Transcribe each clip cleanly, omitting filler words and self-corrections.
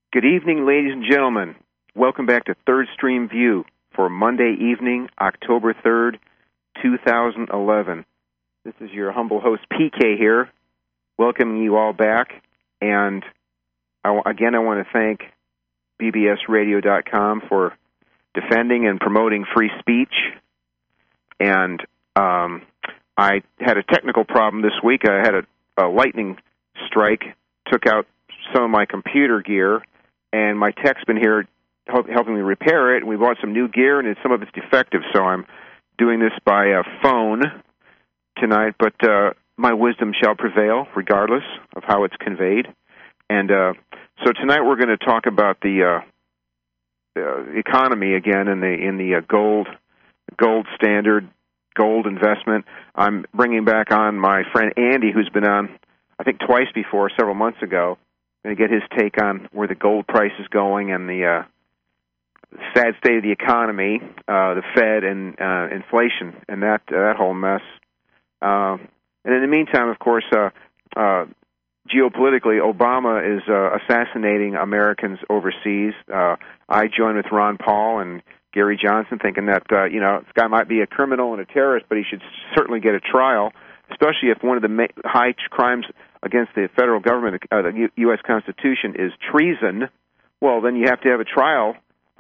Good evening, ladies and gentlemen. Welcome back to Third Stream View for Monday evening, October 3rd, 2011. This is your humble host, PK, here, welcoming you all back. And I want to thank bbsradio.com for defending and promoting free speech. And I had a technical problem this week. I had a lightning strike, took out some of my computer gear, and my tech's been here helping me repair it. And we bought some new gear, and some of it's defective, so I'm doing this by phone tonight. But my wisdom shall prevail, regardless of how it's conveyed. And so tonight we're going to talk about the economy again in the gold standard, gold investment. I'm bringing back on my friend Andy, who's been on, I think, twice before, several months ago. I'm going to get his take on where the gold price is going and the sad state of the economy, the Fed, and inflation, and that whole mess. And in the meantime, of course, geopolitically, Obama is assassinating Americans overseas. I join with Ron Paul and Gary Johnson, thinking that this guy might be a criminal and a terrorist, but he should certainly get a trial, especially if one of the high crimes against the federal government, the U.S. Constitution, is treason. Well, then you have to have a trial.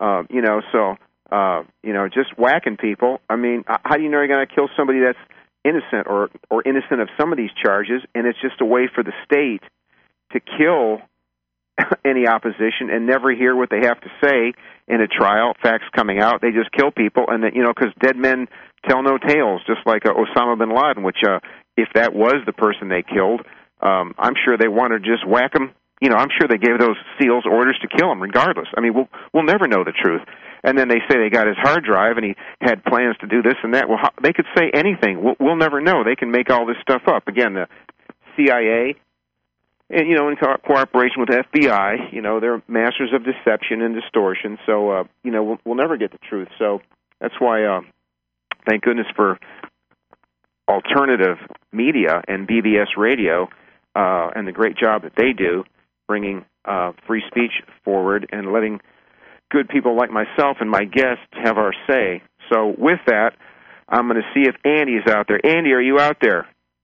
Just whacking people. I mean, how do you know you're going to kill somebody that's innocent or innocent of some of these charges? And it's just a way for the state to kill any opposition and never hear what they have to say in a trial. Facts coming out, they just kill people, and because dead men tell no tales, just like Osama bin Laden. Which, if that was the person they killed, I'm sure they wanted to just whack him. I'm sure they gave those SEALs orders to kill him, regardless. I mean, we'll never know the truth. And then they say they got his hard drive and he had plans to do this and that. Well, they could say anything. We'll never know. They can make all this stuff up. Again, the CIA, and in cooperation with the FBI, they're masters of deception and distortion. So we'll never get the truth. So that's why, thank goodness for alternative media and BBS Radio and the great job that they do, bringing free speech forward and letting good people like myself and my guests have our say. So with that, I'm going to see if Andy is out there. Andy, are you out there?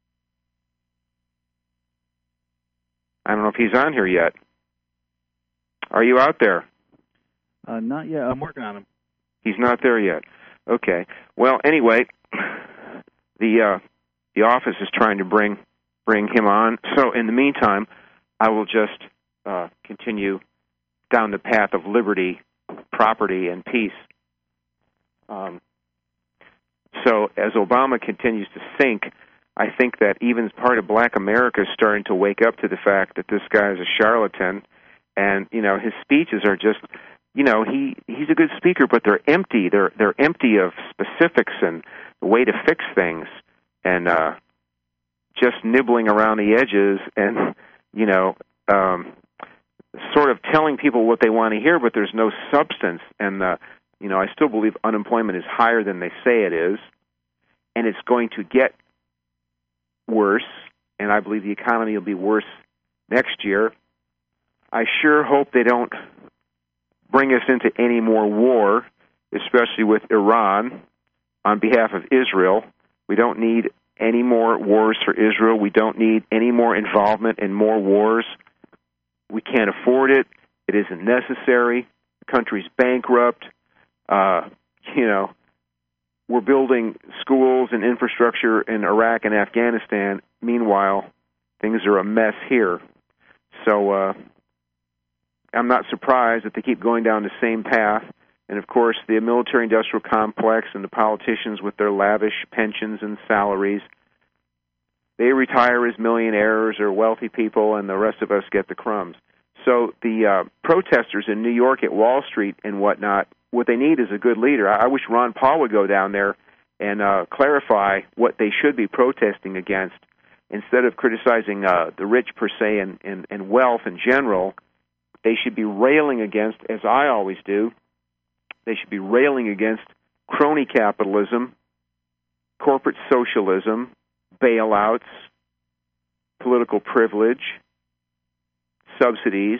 I don't know if he's on here yet. Are you out there? Not yet. I'm working on him. He's not there yet. Okay. Well, anyway, the office is trying to bring him on. So in the meantime, I will just continue down the path of liberty, property, and peace. So as Obama continues to sink, I think that even part of Black America is starting to wake up to the fact that this guy is a charlatan, and his speeches are just, he's a good speaker, but they're empty. They're empty of specifics and the way to fix things, and just nibbling around the edges, and sort of telling people what they want to hear, but there's no substance. And I still believe unemployment is higher than they say it is, and it's going to get worse, and I believe the economy will be worse next year. I sure hope they don't bring us into any more war, especially with Iran, on behalf of Israel. We don't need any more wars for Israel. We don't need any more involvement in more wars. We can't afford it. It isn't necessary. The country's bankrupt. We're building schools and infrastructure in Iraq and Afghanistan. Meanwhile, things are a mess here. So I'm not surprised that they keep going down the same path. And, of course, the military-industrial complex and the politicians with their lavish pensions and salaries, they retire as millionaires or wealthy people, and the rest of us get the crumbs. So the protesters in New York at Wall Street and whatnot, what they need is a good leader. I wish Ron Paul would go down there and clarify what they should be protesting against. Instead of criticizing the rich per se and wealth in general, they should be railing against, as I always do, they should be railing against crony capitalism, corporate socialism, bailouts, political privilege, subsidies,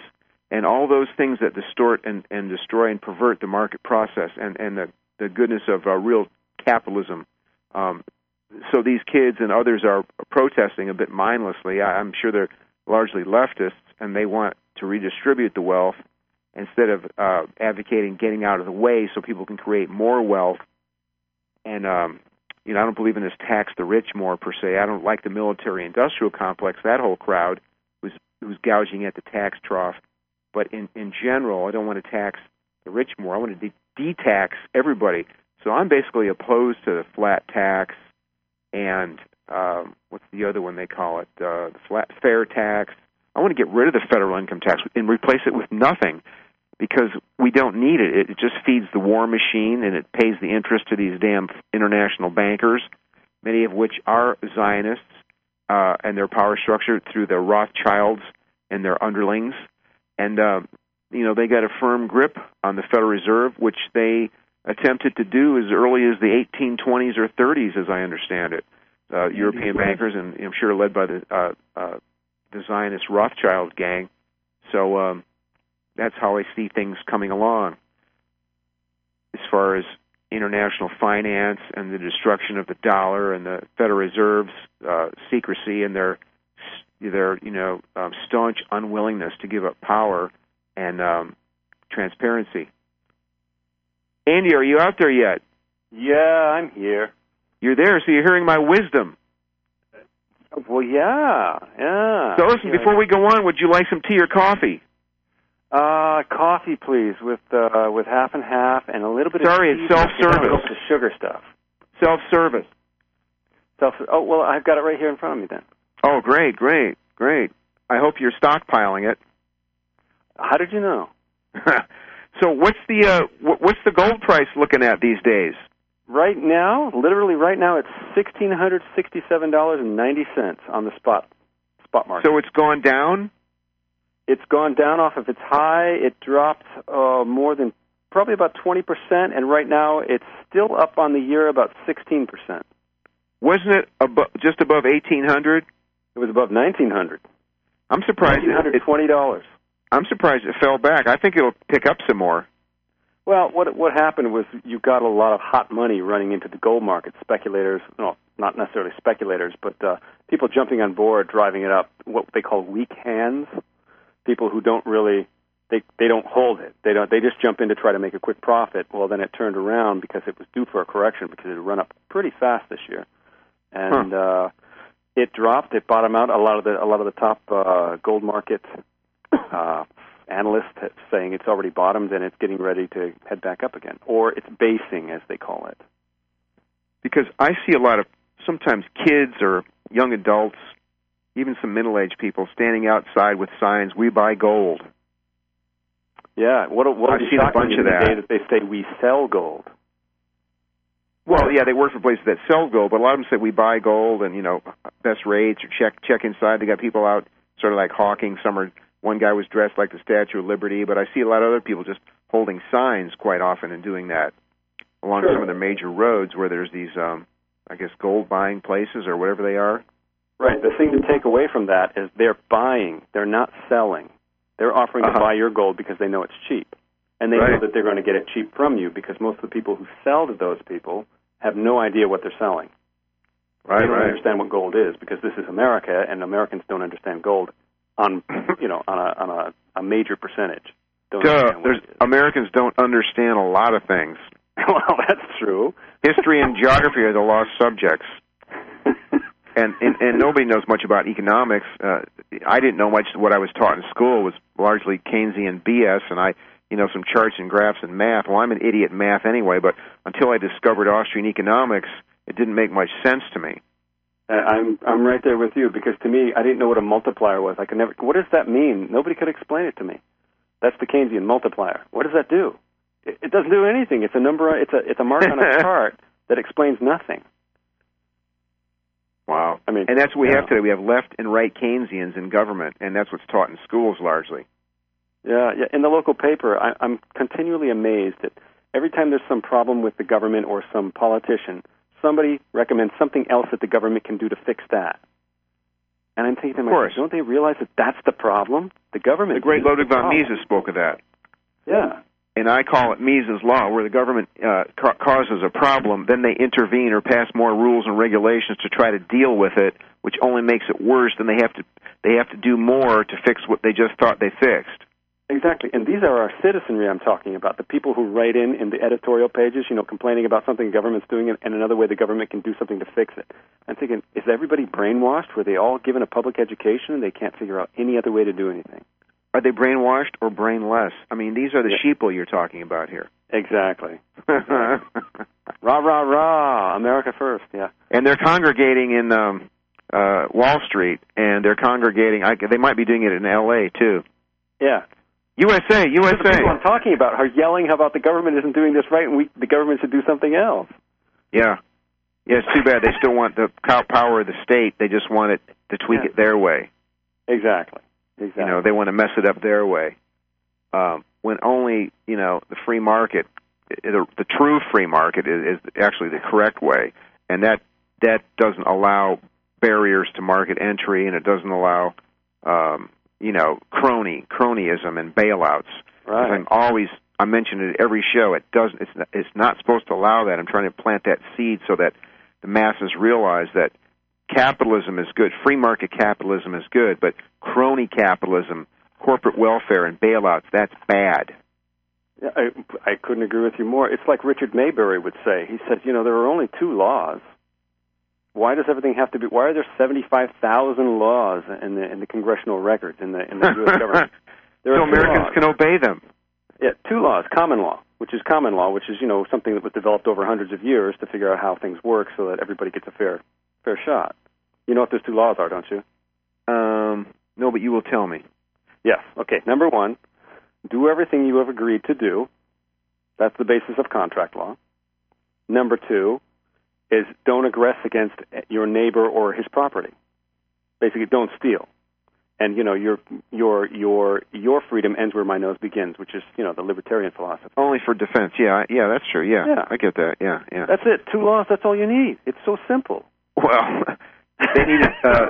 and all those things that distort and destroy and pervert the market process and the goodness of real capitalism. So these kids and others are protesting a bit mindlessly. I'm sure they're largely leftists, and they want to redistribute the wealth instead of advocating getting out of the way so people can create more wealth. And I don't believe in this tax the rich more per se. I don't like the military-industrial complex, that whole crowd who's gouging at the tax trough. But in general, I don't want to tax the rich more. I want to de-tax everybody. So I'm basically opposed to the flat tax and what's the other one they call it? The flat fair tax. I want to get rid of the federal income tax and replace it with nothing because we don't need it. It just feeds the war machine and it pays the interest to these damn international bankers, many of which are Zionists and their power structure through the Rothschilds and their underlings. And, they got a firm grip on the Federal Reserve, which they attempted to do as early as the 1820s or 30s, as I understand it. European bankers, and I'm sure led by the Zionist Rothschild gang. So that's how I see things coming along as far as international finance and the destruction of the dollar and the Federal Reserve's secrecy and their staunch unwillingness to give up power and transparency. Andy, are you out there yet? Yeah, I'm here. You're there, so you're hearing my wisdom. Well, yeah. So listen, before we go on, would you like some tea or coffee? Coffee, please, with half and half and a little bit of Sorry, it's self-service. The sugar stuff. Self-service. Oh, well, I've got it right here in front of me then. Oh, great. I hope you're stockpiling it. How did you know? So what's the gold price looking at these days? Right now, literally right now, it's $1,667.90 on the spot market. So it's gone down? It's gone down off of its high. It dropped more than probably about 20%, and right now it's still up on the year about 16%. Wasn't it just above 1,800? It was above 1,900. I'm surprised. $1,920. I'm surprised it fell back. I think it'll pick up some more. Well, what happened was you got a lot of hot money running into the gold market. Speculators, no, not necessarily speculators, but people jumping on board, driving it up. What they call weak hands. People who don't really, they don't hold it. They just jump in to try to make a quick profit. Well, then it turned around because it was due for a correction because it had run up pretty fast this year, and it dropped. It bottomed out. A lot of the top gold market analysts saying it's already bottomed and it's getting ready to head back up again, or it's basing, as they call it. Because I see a lot of sometimes kids or young adults, even some middle-aged people, standing outside with signs, "We buy gold." Yeah, I've seen a bunch of that. They say we sell gold. Well, yeah, they work for places that sell gold, but a lot of them say we buy gold and best rates or check inside. They got people out sort of like hawking. One guy was dressed like the Statue of Liberty, but I see a lot of other people just holding signs quite often and doing that along some of the major roads where there's these, gold buying places or whatever they are. Right. The thing to take away from that is they're buying. They're not selling. They're offering to buy your gold because they know it's cheap. And they know that they're going to get it cheap from you because most of the people who sell to those people have no idea what they're selling. They don't understand what gold is because this is America, and Americans don't understand gold on a major percentage. Americans don't understand a lot of things. Well, that's true. History and geography are the lost subjects. And nobody knows much about economics. I didn't know much. What I was taught in school was largely Keynesian BS, and some charts and graphs and math. Well, I'm an idiot in math anyway, but until I discovered Austrian economics, it didn't make much sense to me. I'm right there with you because to me, I didn't know what a multiplier was. I could never. What does that mean? Nobody could explain it to me. That's the Keynesian multiplier. What does that do? It doesn't do anything. It's a number. It's a mark on a chart that explains nothing. Wow. And that's what we have today. We have left and right Keynesians in government, and that's what's taught in schools largely. Yeah. In the local paper, I'm continually amazed that every time there's some problem with the government or some politician, somebody recommends something else that the government can do to fix that. And I'm thinking to myself, don't they realize that that's the problem? The government. The great Ludwig von Mises spoke of that. Yeah. And I call it Mises' law, where the government causes a problem, then they intervene or pass more rules and regulations to try to deal with it, which only makes it worse. Then they have to do more to fix what they just thought they fixed. Exactly, and these are our citizenry I'm talking about, the people who write in the editorial pages, complaining about something the government's doing and another way the government can do something to fix it. I'm thinking, is everybody brainwashed? Were they all given a public education and they can't figure out any other way to do anything? Are they brainwashed or brainless? I mean, these are the sheeple you're talking about here. Exactly. Rah, rah, rah, America first, yeah. And they're congregating in Wall Street, and they're congregating, they might be doing it in L.A., too. Yeah. USA. The people I'm talking about are yelling about the government isn't doing this right, and the government should do something else. Yeah. Yeah, it's too bad. They still want the power of the state. They just want it to tweak it their way. Exactly. They want to mess it up their way. When only, the free market, the true free market is actually the correct way. And that doesn't allow barriers to market entry, and it doesn't allow cronyism and bailouts. Right. I mention it at every show. It's not supposed to allow that. I'm trying to plant that seed so that the masses realize that capitalism is good. Free market capitalism is good, but crony capitalism, corporate welfare, and bailouts, that's bad. Yeah, I couldn't agree with you more. It's like Richard Maybury would say. He said, there are only 2 laws. Why does everything have to be? Why are there 75,000 laws in the congressional records in the U.S. government? So Americans can obey them. Yeah, 2 laws: common law, which is something that was developed over hundreds of years to figure out how things work, so that everybody gets a fair shot. You know what those 2 laws are, don't you? No, but you will tell me. Yes. Okay. Number 1, do everything you have agreed to do. That's the basis of contract law. Number 2 is don't aggress against your neighbor or his property. Basically, don't steal. And your freedom ends where my nose begins, which is the libertarian philosophy. Only for defense. Yeah, that's true. Yeah, I get that. Yeah. That's it. 2 laws. That's all you need. It's so simple. Well, they needed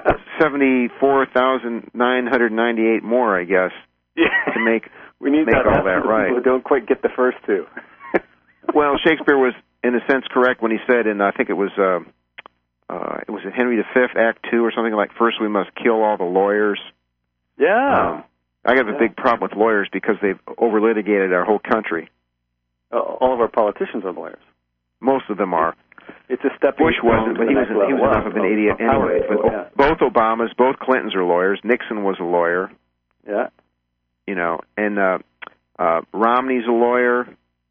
74,998 more, I guess, to make we need all that right. People who don't quite get the first 2. Well, Shakespeare was, in a sense, correct when he said, and I think it was Henry V, Act 2 or something like, first we must kill all the lawyers. Yeah. I have a big problem with lawyers because they've over-litigated our whole country. All of our politicians are lawyers. Most of them are. It's a step. Bush wasn't, but he was enough of an idiot anyway. But both Obamas, both Clintons are lawyers. Nixon was a lawyer. Yeah. And Romney's a lawyer.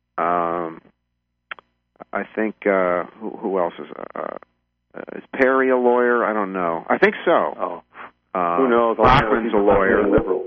I think who else is Perry a lawyer? I don't know. I think so. Oh, who knows? Bachman's a lawyer. Liberal.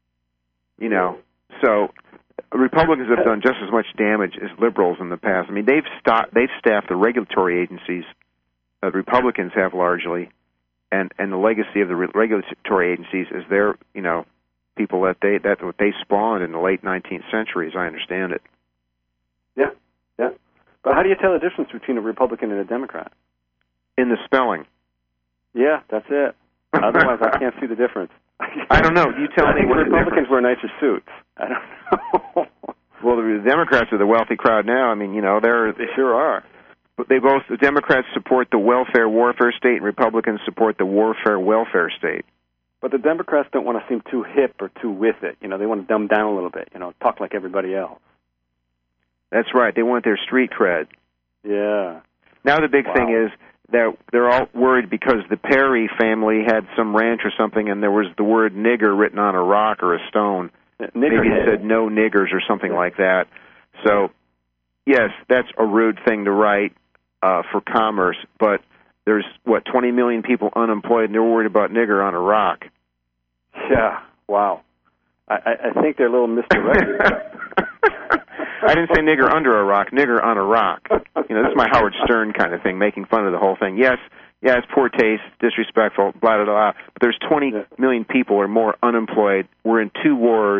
So Republicans have done just as much damage as liberals in the past. I mean, they've staffed the regulatory agencies. Republicans have largely, and the legacy of the regulatory agencies is their people that's what they spawned in the late 19th century, as I understand it. Yeah. But how do you tell the difference between a Republican and a Democrat? In the spelling. Yeah, that's it. Otherwise, I can't see the difference. I don't know. You tell me what the Republicans difference. wear nicer suits. I don't know. Well, the Democrats are the wealthy crowd now. I mean, they sure are. But the Democrats support the welfare-warfare state, and Republicans support the warfare-welfare state. But the Democrats don't want to seem too hip or too with it. They want to dumb down a little bit. Talk like everybody else. That's right. They want their street cred. Yeah. Now the big thing is that they're all worried because the Perry family had some ranch or something, and there was the word nigger written on a rock or a stone. Maybe it said no niggers or something like that. So, yes, that's a rude thing to write for commerce, but there's, 20 million people unemployed, and they're worried about nigger on a rock. Yeah, wow. I think they're a little misdirected. I didn't say nigger under a rock, nigger on a rock. This is my Howard Stern kind of thing, making fun of the whole thing. Yes, it's poor taste, disrespectful, blah, blah, blah. But there's 20 million people or more unemployed. We're in 2 wars.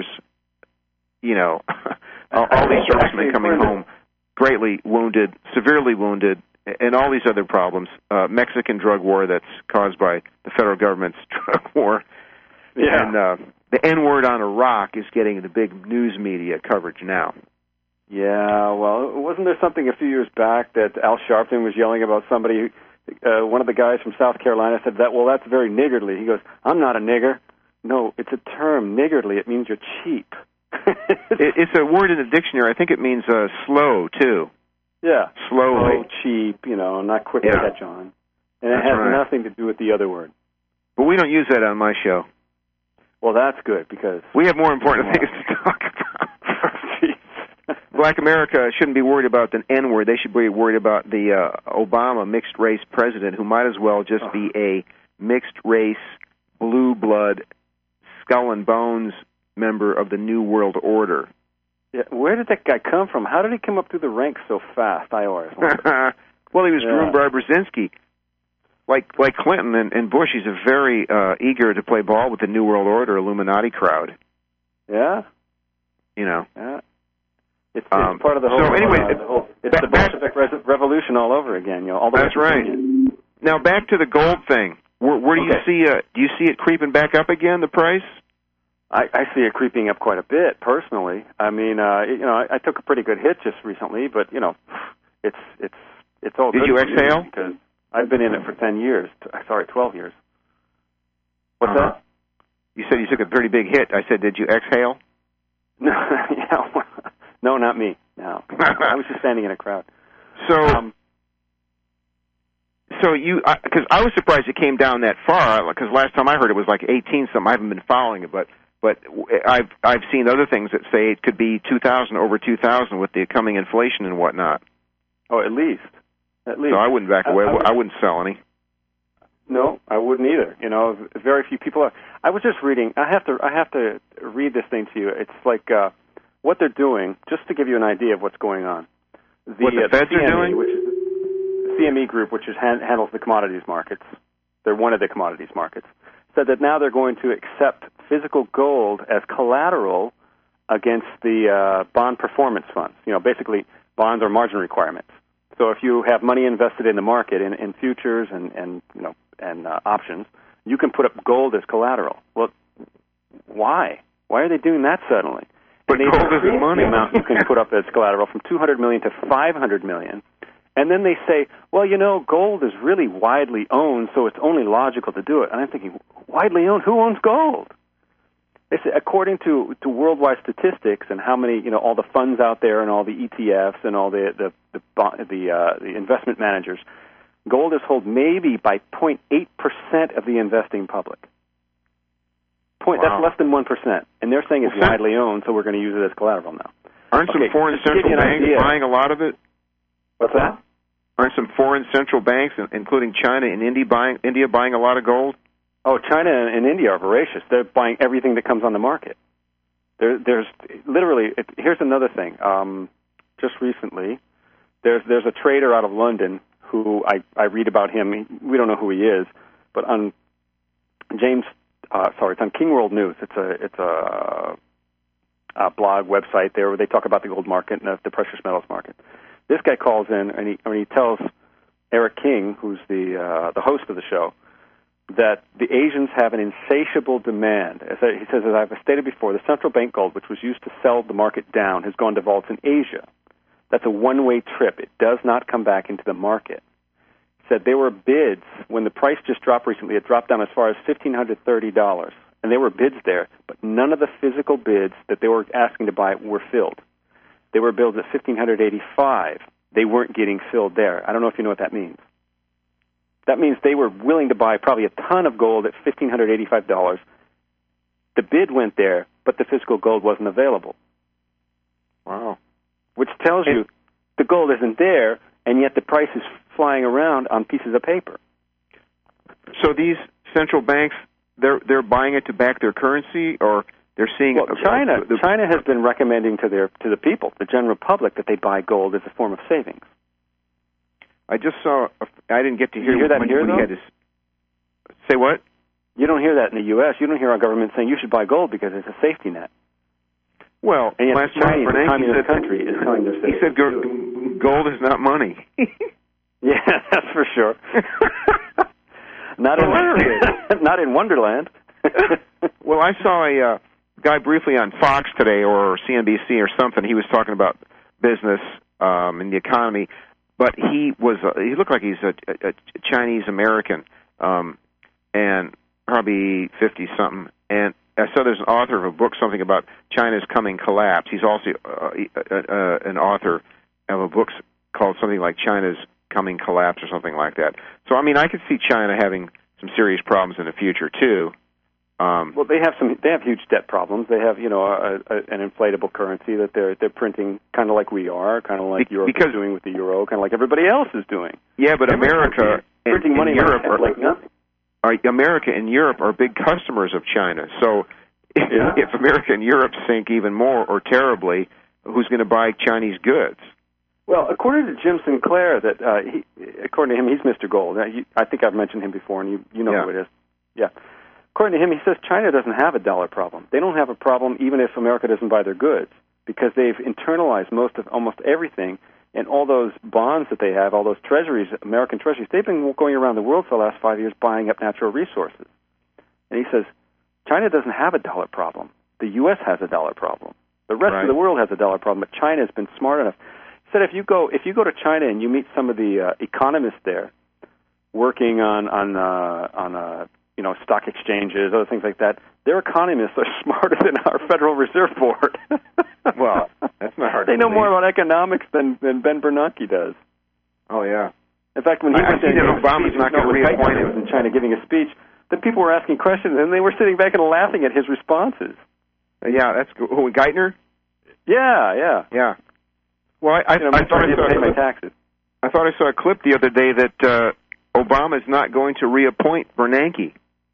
All these servicemen coming home greatly wounded, severely wounded, and all these other problems. Mexican drug war that's caused by the federal government's drug war. Yeah. And the N-word on Iraq is getting the big news media coverage now. Yeah, well, wasn't there something a few years back that Al Sharpton was yelling about somebody, one of the guys from South Carolina said that, well, that's very niggardly. He goes, I'm not a nigger. No, it's a term, niggardly. It means you're cheap. It's a word in the dictionary. I think it means slow, too. Yeah. Slowly. Slow, cheap, not quick to catch on. And it That's has right. nothing to do with the other word. But we don't use that on my show. Well, that's good, because... We have more important things to talk about. Black America shouldn't be worried about the N-word. They should be worried about the Obama mixed-race president, who might as well just be a mixed-race, blue-blood, skull-and-bones member of the New World Order. Yeah, where did that guy come from? How did he come up through the ranks so fast? I always wonder. Well, he was groomed by Brzezinski. Like Clinton and Bush, he's a very eager to play ball with the New World Order Illuminati crowd. Yeah? Yeah. It's part of the whole... So anyway, it's the Bolshevik revolution all over again. All the that's right. Now back to the gold thing. Where do you see? Do you see it creeping back up again? The price? I see it creeping up quite a bit personally. I mean, I took a pretty good hit just recently, but it's all. Did you exhale? Because I've been in it for 10 years. 12 years. What's that? You said you took a pretty big hit. I said, did you exhale? No, no, not me. No, I was just standing in a crowd. So, because I was surprised it came down that far. Because last time I heard it was like 18 something. I haven't been following it, but I've seen other things that say it could be 2,000 over 2,000 with the coming inflation and whatnot. Oh, at least. So I wouldn't back away. I wouldn't sell any. No, I wouldn't either. Very few people are. I was just reading. I have to read this thing to you. It's like what they're doing, just to give you an idea of what's going on. What the Feds CME, are doing? Which is the CME Group, which handles the commodities markets. They're one of the commodities markets. Said that now they're going to accept physical gold as collateral against the bond performance funds. Basically bonds are margin requirements. So if you have money invested in the market in futures and options, you can put up gold as collateral. Well, why? Why are they doing that suddenly? But and gold isn't money. The amount you can put up as collateral from $200 million to $500 million, and then they say, well, gold is really widely owned, so it's only logical to do it. And I'm thinking, widely owned? Who owns gold? They say, according to worldwide statistics and how many, all the funds out there and all the ETFs and all the investment managers, gold is held maybe by 0.8% of the investing public. Wow. That's less than 1%, and they're saying it's widely owned, so we're going to use it as collateral now. Aren't some foreign central banks buying a lot of it? What's that? Aren't some foreign central banks, including China and India, buying a lot of gold? Oh, China and India are voracious. They're buying everything that comes on the market. There's literally. Here's another thing. Just recently, there's a trader out of London who I read about him. We don't know who he is, but on it's on King World News. It's a blog website there where they talk about the gold market and the precious metals market. This guy calls in and he tells Eric King, who's the host of the show, that the Asians have an insatiable demand. He says, as I've stated before, the central bank gold, which was used to sell the market down, has gone to vaults in Asia. That's a one-way trip. It does not come back into the market. He said there were bids when the price just dropped recently. It dropped down as far as $1,530, and there were bids there, but none of the physical bids that they were asking to buy were filled. They were billed at $1,585. They weren't getting filled there. I don't know if you know what that means. That means they were willing to buy probably a ton of gold at $1,585. The bid went there, but the physical gold wasn't available. Wow. Which tells you the gold isn't there, and yet the price is flying around on pieces of paper. So these central banks, they're buying it to back their currency, or they're seeing... Well, China has been recommending to the people, the general public, that they buy gold as a form of savings. I just saw... I didn't get to hear... You hear that here, though? Say what? You don't hear that in the U.S. You don't hear our government saying you should buy gold because it's a safety net. Well, and yet last China, month, the communist country, is telling their citizens. He said gold is not money. Yeah, that's for sure. Not in Wonderland. Well, I saw a guy briefly on Fox today or CNBC or something. He was talking about business and the economy, but he looked like he's a Chinese American, and probably 50-something. And I saw there's an author of a book, something about China's coming collapse. He's also an author of a book called something like China's coming collapse or something like that. So, I mean, I could see China having some serious problems in the future too. Well, they have huge debt problems. They have, an inflatable currency that they're printing, kind of like we are, kind of like Europe is doing with the euro, kind of like everybody else is doing. Yeah, but America printing money in Europe like nothing. America and Europe are big customers of China. So, if America and Europe sink even more or terribly, who's going to buy Chinese goods? Well, according to Jim Sinclair, according to him, he's Mr. Gold. I think I've mentioned him before, and you know who it is. Yeah. According to him, he says China doesn't have a dollar problem. They don't have a problem even if America doesn't buy their goods because they've internalized almost everything, and all those bonds that they have, all those treasuries, American treasuries, they've been going around the world for the last 5 years buying up natural resources. And he says China doesn't have a dollar problem. The U.S. has a dollar problem. The rest of the world has a dollar problem, but China has been smart enough. He said if you go to China and you meet some of the economists there working on stock exchanges, other things like that, their economists are smarter than our Federal Reserve Board. Well, that's not hard to They know believe. more about economics than Ben Bernanke does. Oh, yeah. In fact, when he was Obama's not going to reappoint him in China giving a speech, the people were asking questions, and they were sitting back and laughing at his responses. Yeah, that's good. Who, Geithner? Yeah. Well, I thought I saw pay my taxes. I thought I saw a clip the other day that Obama's not going to reappoint Bernanke.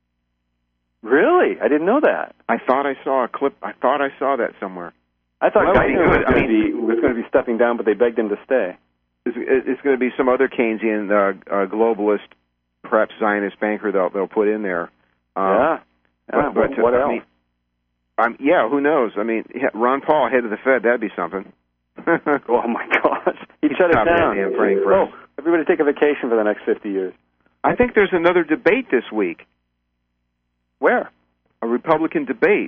Really? I didn't know that. I thought I saw a clip. I thought I saw that somewhere. I thought Geithner was going to be stepping down, but they begged him to stay. It's going to be some other Keynesian globalist, perhaps Zionist banker they'll put in there. But what else? Who knows? I mean, Ron Paul, head of the Fed, that'd be something. Oh, my gosh. He'd shut it down. Everybody take a vacation for the next 50 years. I think there's another debate this week. Where? A Republican debate.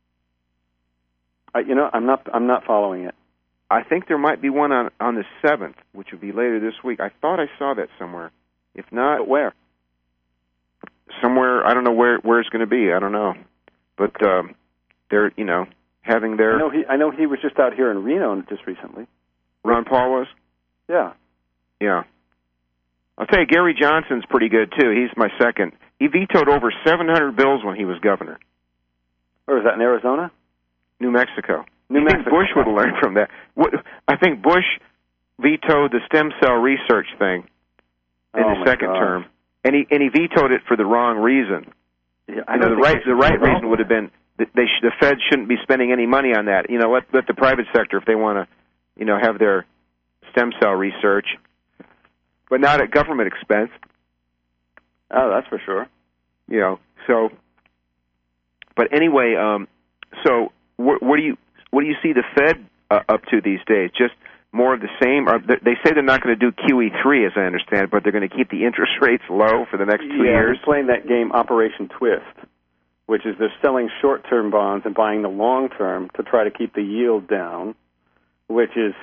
I'm not following it. I think there might be one on the 7th, which would be later this week. I thought I saw that somewhere. If not, but where? Somewhere, I don't know where it's going to be. I don't know. But they're, having their... I know he was just out here in Reno just recently. Ron Paul was? Yeah. Yeah. I'll tell you, Gary Johnson's pretty good, too. He's my second. He vetoed over 700 bills when he was governor. Or is that in Arizona? New Mexico. New Mexico. Bush would have learned from that. I think Bush vetoed the stem cell research thing in his second term, and he vetoed it for the wrong reason. Yeah, the right reason would have been that the Fed shouldn't be spending any money on that. Let the private sector, if they want to, have their stem cell research, but not at government expense. Oh, that's for sure. So. But anyway, so what do you see the Fed up to these days? Just more of the same? They say they're not going to do QE3, as I understand, but they're going to keep the interest rates low for the next 2 years. They're playing that game Operation Twist, which is they're selling short-term bonds and buying the long-term to try to keep the yield down, which is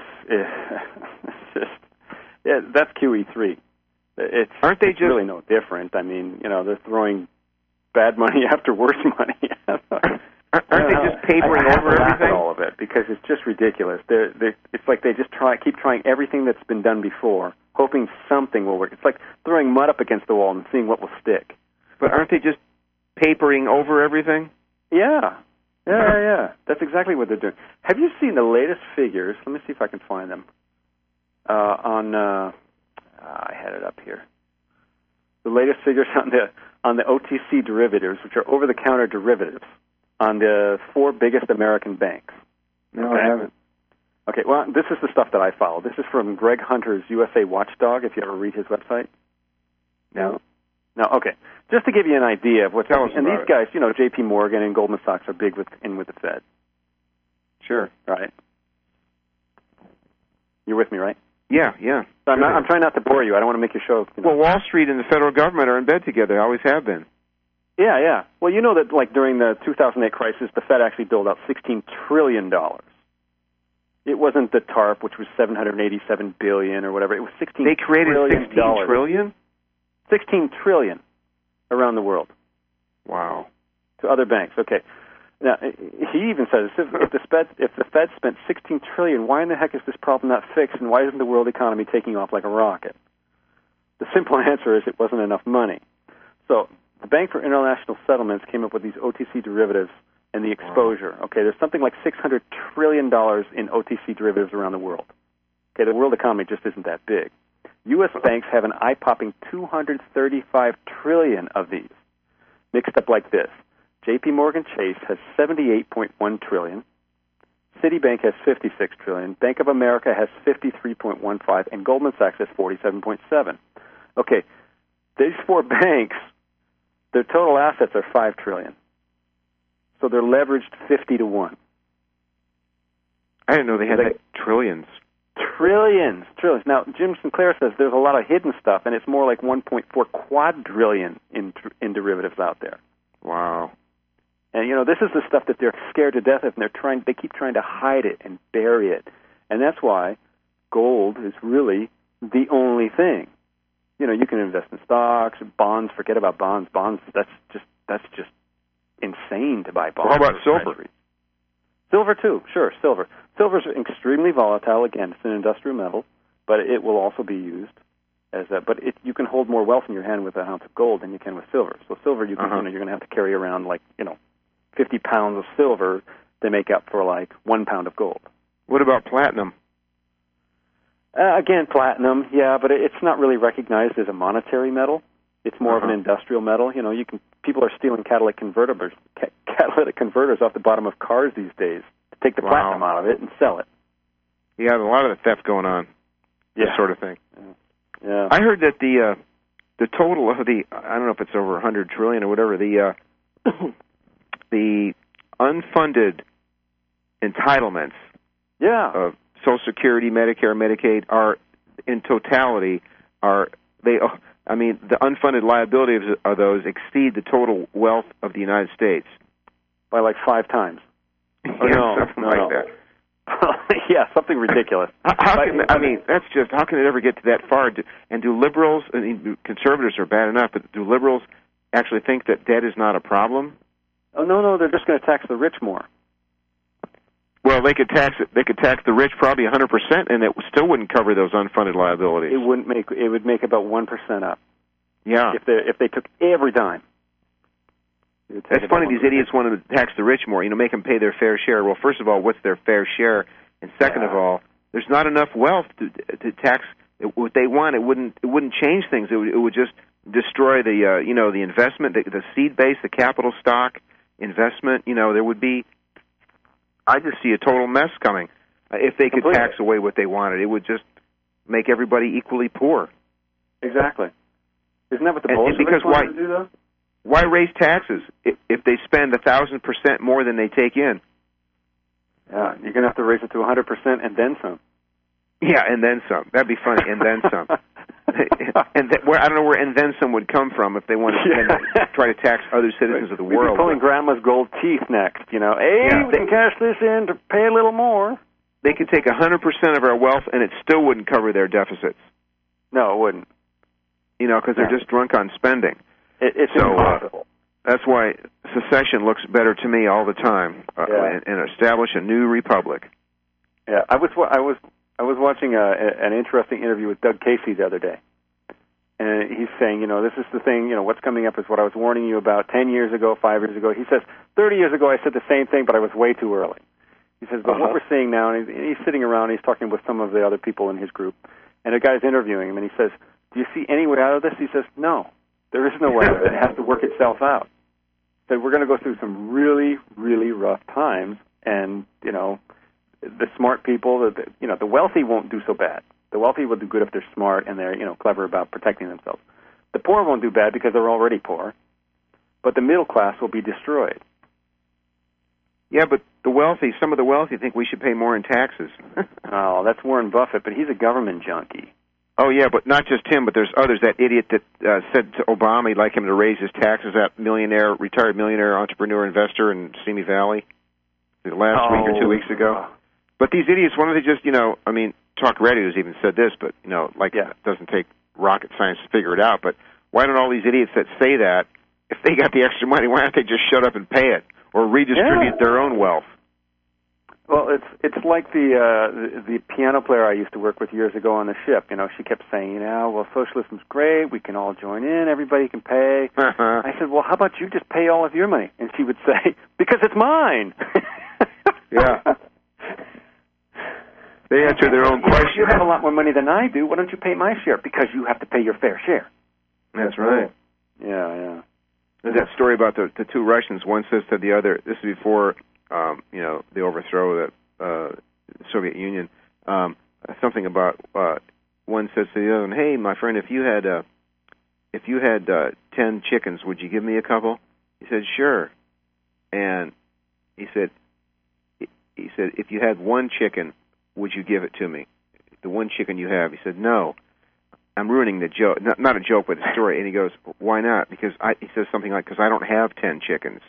that's QE3. Aren't they it's really no different. I mean, they're throwing bad money after worse money. Aren't they just papering over everything? All of it, because it's just ridiculous. It's like they just keep trying everything that's been done before, hoping something will work. It's like throwing mud up against the wall and seeing what will stick. But aren't they just papering over everything? Yeah. That's exactly what they're doing. Have you seen the latest figures? Let me see if I can find them. I had it up here. The latest figures on the OTC derivatives, which are over-the-counter derivatives, on the 4 biggest American banks. No, I haven't. Okay, well, this is the stuff that I follow. This is from Greg Hunter's USA Watchdog, if you ever read his website. No. No, okay. Just to give you an idea of what's happening. And these guys, J.P. Morgan and Goldman Sachs are big with the Fed. Sure. Right. You're with me, right? Yeah. So I'm trying not to bore you. I don't want to make your show. Well, Wall Street and the federal government are in bed together. They always have been. Yeah. Well, you know that like during the 2008 crisis, the Fed actually doled out $16 trillion. It wasn't the TARP, which was $787 billion or whatever. It was $16 They created trillion. $16 trillion? $16 trillion around the world. Wow. To other banks. Okay. Now, he even says if the Fed spent $16 trillion, why in the heck is this problem not fixed, and why isn't the world economy taking off like a rocket? The simple answer is it wasn't enough money. So the Bank for International Settlements came up with these OTC derivatives and the exposure. Okay, there's something like $600 trillion in OTC derivatives around the world. Okay, the world economy just isn't that big. U.S. banks have an eye-popping $235 trillion of these, mixed up like this. J.P. Morgan Chase has $78.1 trillion. Citibank has $56 trillion. Bank of America has $53.15, and Goldman Sachs has $47.7. Okay, these four banks, their total assets are $5 trillion. So they're leveraged 50 to 1. I didn't know they had trillions. Trillions. Now, Jim Sinclair says there's a lot of hidden stuff, and it's more like 1.4 quadrillion in derivatives out there. Wow. And, you know, this is the stuff that they're scared to death of, and they keep trying to hide it and bury it. And that's why gold is really the only thing. You know, you can invest in stocks, bonds, forget about bonds. Bonds, that's just insane to buy bonds. Well, how about silver? Silver, too. Sure, silver. Silver's extremely volatile. Again, it's an industrial metal, but it will also be used as a... But you can hold more wealth in your hand with an ounce of gold than you can with silver. So silver, you're going to have to carry around, 50 pounds of silver to make up for, 1 pound of gold. What about platinum? Again, platinum, yeah, but it's not really recognized as a monetary metal. It's more of an industrial metal. You know, people are stealing catalytic converters off the bottom of cars these days to take the platinum out of it and sell it. Yeah, a lot of the theft going on. This sort of thing. Yeah. I heard that the total of I don't know if it's over 100 trillion or whatever, the unfunded entitlements of Social Security, Medicare, Medicaid are in totality the unfunded liabilities of those exceed the total wealth of the United States by 5 times. Something like that. Yeah, something ridiculous. How can it ever get to that far? And do liberals, conservatives are bad enough, but do liberals actually think that debt is not a problem? Oh, no, they're just going to tax the rich more. Well, they could tax it. They could tax the rich probably 100%, and it still wouldn't cover those unfunded liabilities. It would make about 1% up. Yeah. If they took every dime. That's funny. These idiots want to tax the rich more. Make them pay their fair share. Well, first of all, what's their fair share? And second of all, there's not enough wealth to tax what they want. It wouldn't change things. It would just destroy the investment, the seed base, the capital stock investment. There would be. I just see a total mess coming. If they could tax away what they wanted, it would just make everybody equally poor. Exactly. Isn't that what the Bolsheviks wanted to do, though? Why raise taxes if they spend 1,000% more than they take in? Yeah, you're going to have to raise it to 100% and then some. Yeah, and then some. That'd be funny, and then some. I don't know where and then some would come from if they wanted to try to tax other citizens of the world. We'd be pulling Grandma's gold teeth next, we can cash this in to pay a little more. They could take 100% of our wealth, and it still wouldn't cover their deficits. No, it wouldn't. Because they're just drunk on spending. It's impossible. That's why secession looks better to me all the time, and establish a new republic. Yeah, I was watching an interesting interview with Doug Casey the other day, and he's saying, this is the thing, what's coming up is what I was warning you about 10 years ago, 5 years ago. He says, 30 years ago I said the same thing, but I was way too early. He says, but what we're seeing now, and he's sitting around, he's talking with some of the other people in his group, and a guy's interviewing him, and he says, do you see any way out of this? He says, no, there is no way out of it. It has to work itself out. So we're going to go through some really, really rough times, and, the smart people, the wealthy won't do so bad. The wealthy will do good if they're smart and they're, clever about protecting themselves. The poor won't do bad because they're already poor, but the middle class will be destroyed. Yeah, but some of the wealthy think we should pay more in taxes. Oh, that's Warren Buffett, but he's a government junkie. Oh, yeah, but not just him, but there's others. That idiot that said to Obama he'd like him to raise his taxes, that retired millionaire, entrepreneur, investor in Simi Valley, the last week or 2 weeks ago. But these idiots, why don't they just, Talk Radio's even said this, but, it doesn't take rocket science to figure it out, but why don't all these idiots that say that, if they got the extra money, why don't they just shut up and pay it or redistribute their own wealth? Well, it's like the piano player I used to work with years ago on the ship. She kept saying, well, socialism's great. We can all join in. Everybody can pay. I said, well, how about you just pay all of your money? And she would say, because it's mine. Yeah. They answer their own question. You have a lot more money than I do. Why don't you pay my share? Because you have to pay your fair share. That's right. Yeah. There's that story about the two Russians. One says to the other, this is before the overthrow of the Soviet Union, something about one says to the other one, hey, my friend, if you had 10 chickens, would you give me a couple? He said, sure. And he said, if you had one chicken, would you give it to me? The one chicken you have. He said, no. I'm ruining the joke. Not a joke, but a story. And he goes, why not? Because he says something like, because I don't have 10 chickens.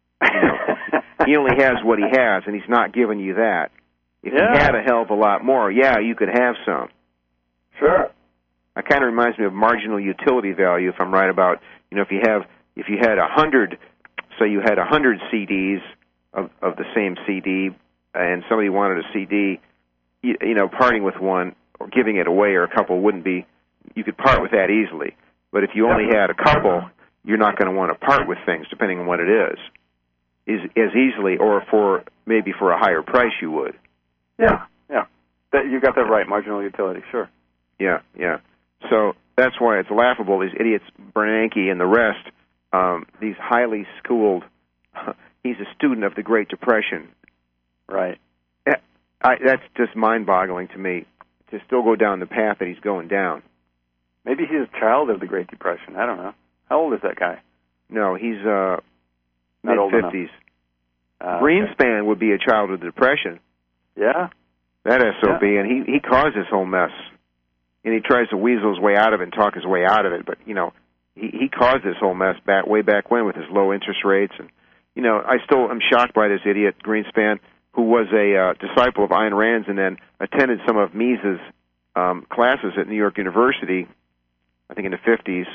He only has what he has, and he's not giving you that. If he had a hell of a lot more, you could have some. Sure. That kind of reminds me of marginal utility value. If I'm right about, if you had 100, say you had 100 CDs of the same CD, and somebody wanted a CD, parting with one or giving it away or a couple wouldn't be. You could part with that easily. But if you only had a couple, you're not going to want to part with things, depending on what it is as easily, or maybe for a higher price you would. Yeah. You got that right, marginal utility, sure. Yeah. So that's why it's laughable, these idiots, Bernanke and the rest, these highly schooled, he's a student of the Great Depression. Right. That's just mind-boggling to me, to still go down the path that he's going down. Maybe he's a child of the Great Depression. I don't know. How old is that guy? No, he's mid-50s. Greenspan would be a child of the Depression. Yeah. That SOB, and he caused this whole mess. And he tries to weasel his way out of it and talk his way out of it, but, he caused this whole mess way back when with his low interest rates. And, I still am shocked by this idiot, Greenspan, who was a disciple of Ayn Rand's and then attended some of Mises' classes at New York University, I think in the 50s.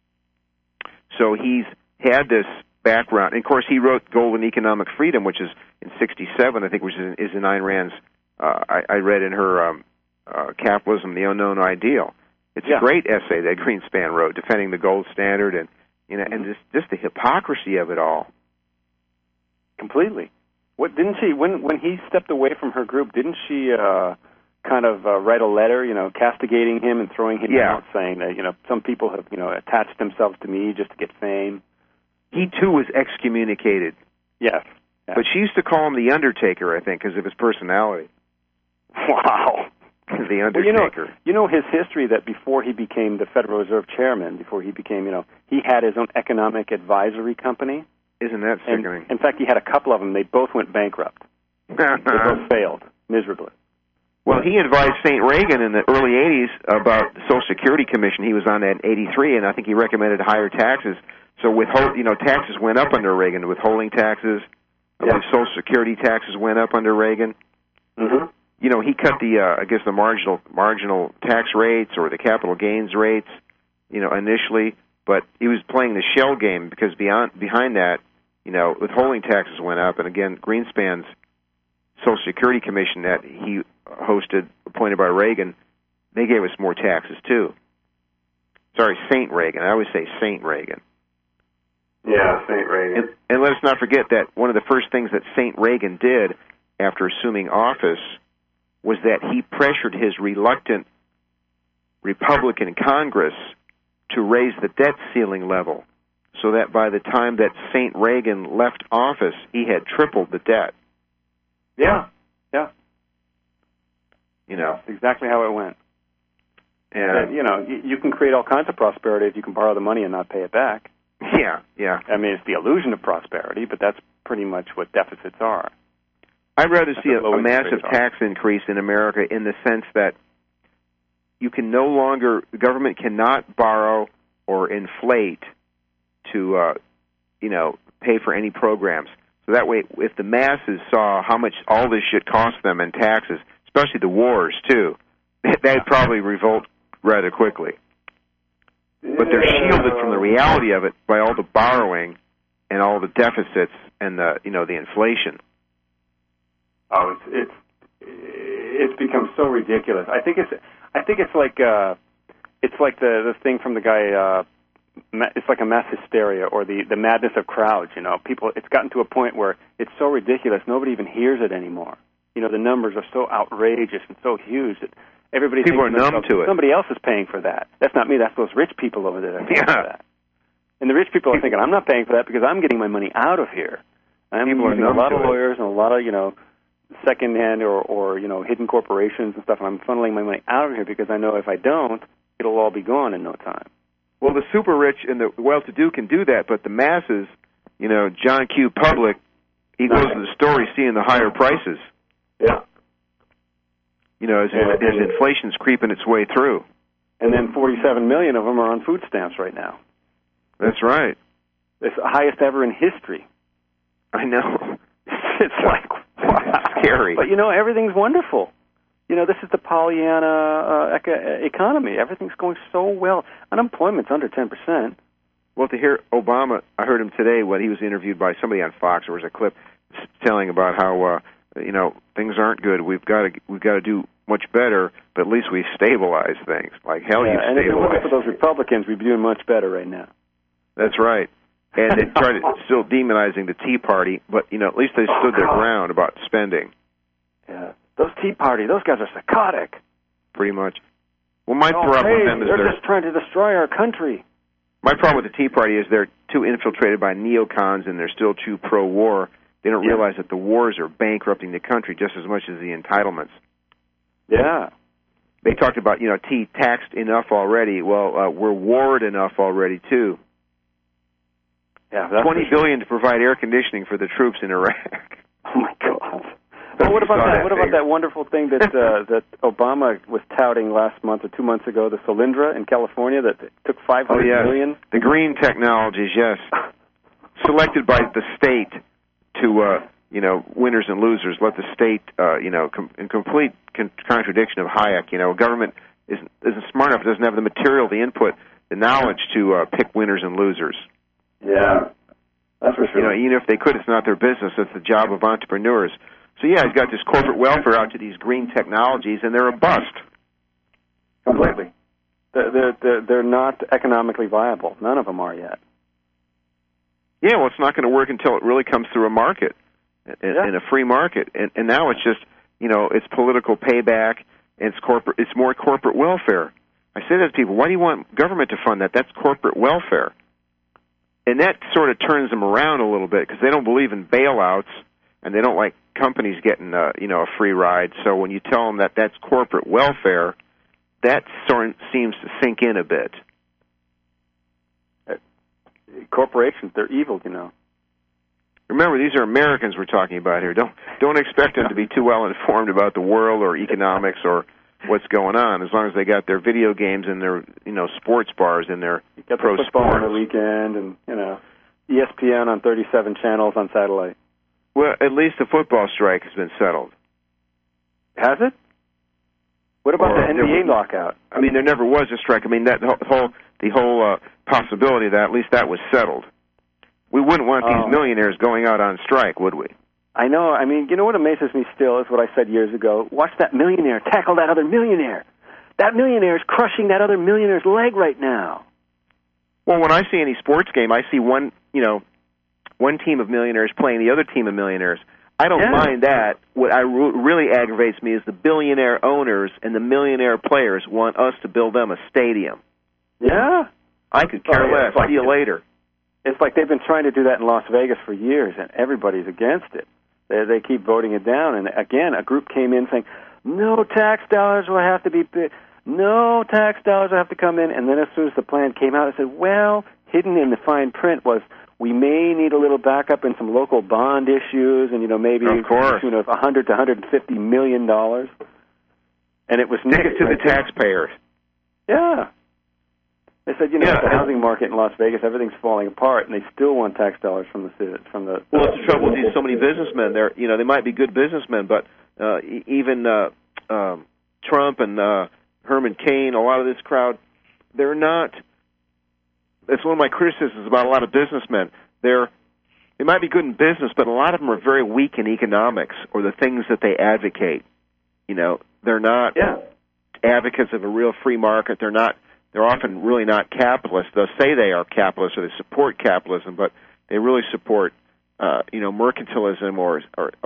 So he's had this background. And, of course, he wrote Golden Economic Freedom, which is in 1967, I think, which is in Ayn Rand's, I read in her Capitalism, the Unknown Ideal. It's a great essay that Greenspan wrote, defending the gold standard and and just the hypocrisy of it all. Completely. What didn't she, when he stepped away from her group, didn't she kind of write a letter, castigating him and throwing him out, saying that, some people have, attached themselves to me just to get fame? He, too, was excommunicated. Yes. But she used to call him the Undertaker, I think, because of his personality. Wow. The Undertaker. Well, his history, that before he became the Federal Reserve Chairman, before he became, he had his own economic advisory company. Isn't that sickening? In fact, he had a couple of them. They both went bankrupt. They both failed miserably. Well, he advised St. Reagan in the early 80s about the Social Security Commission. He was on that in 83, and I think he recommended higher taxes. So taxes went up under Reagan, withholding taxes. Social Security taxes went up under Reagan. Mm-hmm. He cut the marginal tax rates or the capital gains rates, initially, but he was playing the shell game because behind that, withholding taxes went up, and again, Greenspan's Social Security Commission that he hosted, appointed by Reagan, they gave us more taxes too. Sorry, St. Reagan. I always say St. Reagan. Yeah, St. Reagan. And let us not forget that one of the first things that St. Reagan did after assuming office was that he pressured his reluctant Republican Congress to raise the debt ceiling level so that by the time that St. Reagan left office, he had tripled the debt. Yeah. That's exactly how it went. And you can create all kinds of prosperity if you can borrow the money and not pay it back. Yeah. I mean, it's the illusion of prosperity, but that's pretty much what deficits are. I'd rather see a massive tax increase in America in the sense that you can no longer, the government cannot borrow or inflate to, pay for any programs. So that way, if the masses saw how much all this shit cost them in taxes, especially the wars too, they'd probably revolt rather quickly. But they're shielded from the reality of it by all the borrowing and all the deficits and the inflation. Oh, it's become so ridiculous. I think it's like the thing from the guy. It's like a mass hysteria or the madness of crowds. People. It's gotten to a point where it's so ridiculous nobody even hears it anymore. The numbers are so outrageous and so huge that everybody people thinks are numb to it. Somebody else is paying for that. That's not me. That's those rich people over there that are paying for that. And the rich people are thinking, I'm not paying for that because I'm getting my money out of here. I'm using a lot of lawyers and a lot of second-hand or hidden corporations and stuff, and I'm funneling my money out of here because I know if I don't, it'll all be gone in no time. Well, the super rich and the well-to-do can do that, but the masses, John Q. Public, he goes to the store, he's seeing the higher prices. Yeah. As inflation's creeping its way through. And then 47 million of them are on food stamps right now. That's right. It's the highest ever in history. I know. It's like, wow. Scary. But, everything's wonderful. This is the Pollyanna economy. Everything's going so well. Unemployment's under 10%. Well, to hear Obama, I heard him today when he was interviewed by somebody on Fox. There was a clip telling about how things aren't good. We've got to do much better, but at least we've stabilized things. Like hell, you've stabilized. And if it wasn't for those Republicans, we'd be doing much better right now. That's right. And they tried still demonizing the Tea Party, but at least they stood their ground about spending. Yeah. Those Tea Party, those guys are psychotic. Pretty much. Well, my problem with them is they're just trying to destroy our country. My problem with the Tea Party is they're too infiltrated by neocons and they're still too pro-war. They don't realize that the wars are bankrupting the country just as much as the entitlements. Yeah. They talked about, tea taxed enough already. Well, we're warred enough already, too. Yeah, $20 billion to provide air conditioning for the troops in Iraq. Oh, my God. Well, what about that wonderful thing that that Obama was touting last month or 2 months ago, the Solyndra in California that took $500 million? The green technologies, yes. Selected by the state to, winners and losers. Let the state, in complete contradiction of Hayek. Government isn't smart enough, doesn't have the material, the input, the knowledge to pick winners and losers. Yeah, that's for sure. Even if they could, it's not their business. It's the job of entrepreneurs. So, yeah, he's got this corporate welfare out to these green technologies, and they're a bust. Completely. They're not economically viable. None of them are yet. Yeah, well, it's not going to work until it really comes through a market, in a free market. And now it's just, it's political payback, and it's more corporate welfare. I say that to people, why do you want government to fund that? That's corporate welfare. And that sort of turns them around a little bit because they don't believe in bailouts, and they don't like companies getting a free ride. So when you tell them that that's corporate welfare, that sort of seems to sink in a bit. Corporations, they're evil, Remember, these are Americans we're talking about here. Don't expect them to be too well informed about the world or economics or what's going on. As long as they got their video games and their sports bars and their pro sports on the weekend and ESPN on 37 channels on satellite. Well, at least the football strike has been settled. Has it? What about the NBA lockout? I mean, there never was a strike. I mean, that the whole possibility of that, at least that was settled. We wouldn't want these millionaires going out on strike, would we? I know. I mean, what amazes me still is what I said years ago. Watch that millionaire tackle that other millionaire. That millionaire is crushing that other millionaire's leg right now. Well, when I see any sports game, I see one team of millionaires playing the other team of millionaires. I don't mind that. What really aggravates me is the billionaire owners and the millionaire players want us to build them a stadium. Yeah. I could care less. See you later. It's like they've been trying to do that in Las Vegas for years, and everybody's against it. They keep voting it down. And again, a group came in saying, no tax dollars will have to be no tax dollars will have to come in. And then as soon as the plan came out, it said, well, hidden in the fine print was we may need a little backup in some local bond issues, and maybe to the tune of $100 to $150 million. And it was stick it to the taxpayers. Yeah. They said, the housing market in Las Vegas, everything's falling apart, and they still want tax dollars from the. Well, that's the trouble with these so many businessmen. They might be good businessmen, but even Trump and Herman Cain, a lot of this crowd, they're not. It's one of my criticisms about a lot of businessmen. They might be good in business, but a lot of them are very weak in economics or the things that they advocate. They're not advocates of a real free market. They're often really not capitalists. They'll say they are capitalists or they support capitalism, but they really support, mercantilism or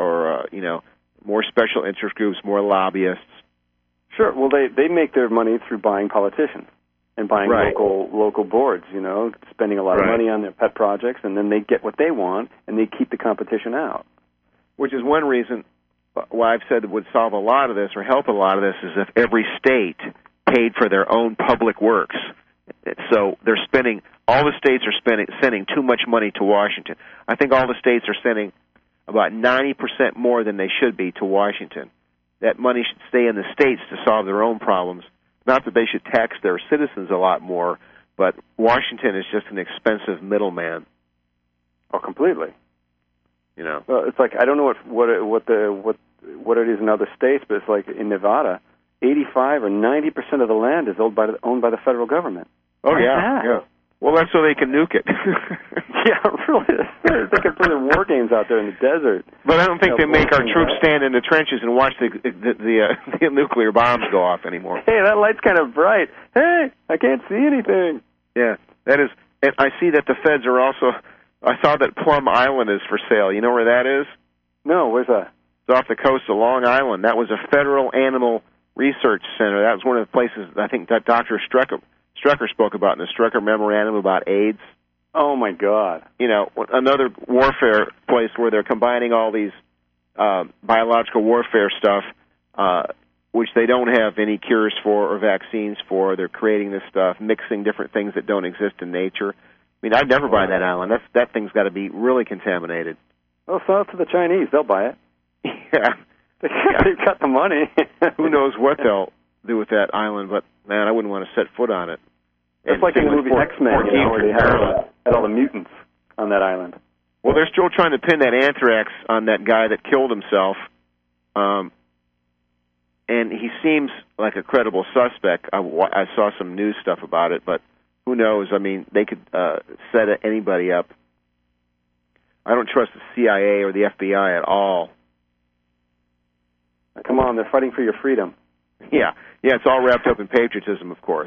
more special interest groups, more lobbyists. Sure. Well, they make their money through buying politicians and buying local boards. Spending a lot of money on their pet projects, and then they get what they want, and they keep the competition out. Which is one reason why I've said that would solve a lot of this or help a lot of this is if every state paid for their own public works. So all the states are sending too much money to Washington. I think all the states are sending about 90% more than they should be to Washington. That money should stay in the states to solve their own problems. Not that they should tax their citizens a lot more, but Washington is just an expensive middleman. Oh, completely. Well, it's like I don't know what it is in other states, but it's like in Nevada, 85 or 90% of the land is owned by the federal government. Oh, yeah. Well, that's so they can nuke it. Yeah, really. They can play their war games out there in the desert. But I don't think they make our troops stand in the trenches and watch the nuclear bombs go off anymore. Hey, that light's kind of bright. Hey, I can't see anything. Yeah, that is. And I see that the feds are also. I saw that Plum Island is for sale. You know where that is? No, where's that? It's off the coast of Long Island. That was a federal animal research center. That was one of the places I think that Dr. Strecker spoke about in the Strecker Memorandum about AIDS. Oh, my God. Another warfare place where they're combining all these biological warfare stuff, which they don't have any cures for or vaccines for. They're creating this stuff, mixing different things that don't exist in nature. I mean, I'd never buy that island. That thing's got to be really contaminated. Well, sell it to the Chinese. They'll buy it. Yeah. They've got the money. Who knows what they'll do with that island, but, man, I wouldn't want to set foot on it. It's like in the movie X-Men, where they had all the mutants on that island. Well, they're still trying to pin that anthrax on that guy that killed himself, and he seems like a credible suspect. I saw some news stuff about it, but who knows? I mean, they could set anybody up. I don't trust the CIA or the FBI at all. Come on, they're fighting for your freedom. Yeah, it's all wrapped up in patriotism, of course.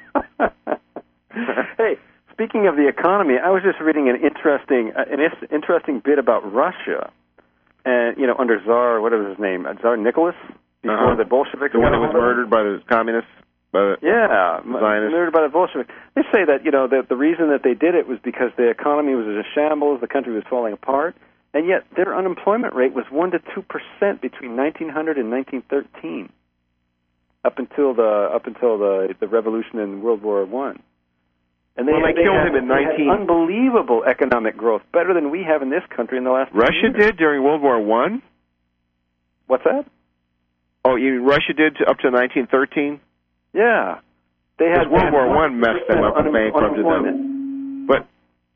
Hey, speaking of the economy, I was just reading an interesting bit about Russia, and under Tsar, whatever his name, Tsar Nicholas, before the Bolsheviks. The one that was murdered by the communists. Murdered by the Bolsheviks. They say that the reason that they did it was because the economy was in a shambles, the country was falling apart, and yet their unemployment rate was 1% to 2% between 1900 and 1913. Up until the revolution in World War I. And they killed him in had unbelievable economic growth, better than we have in this country in the last 10 years. Russia did during World War I? What's that? Oh, Russia did up to 1913? Yeah. They had World War I messed them up and bankrupted them. But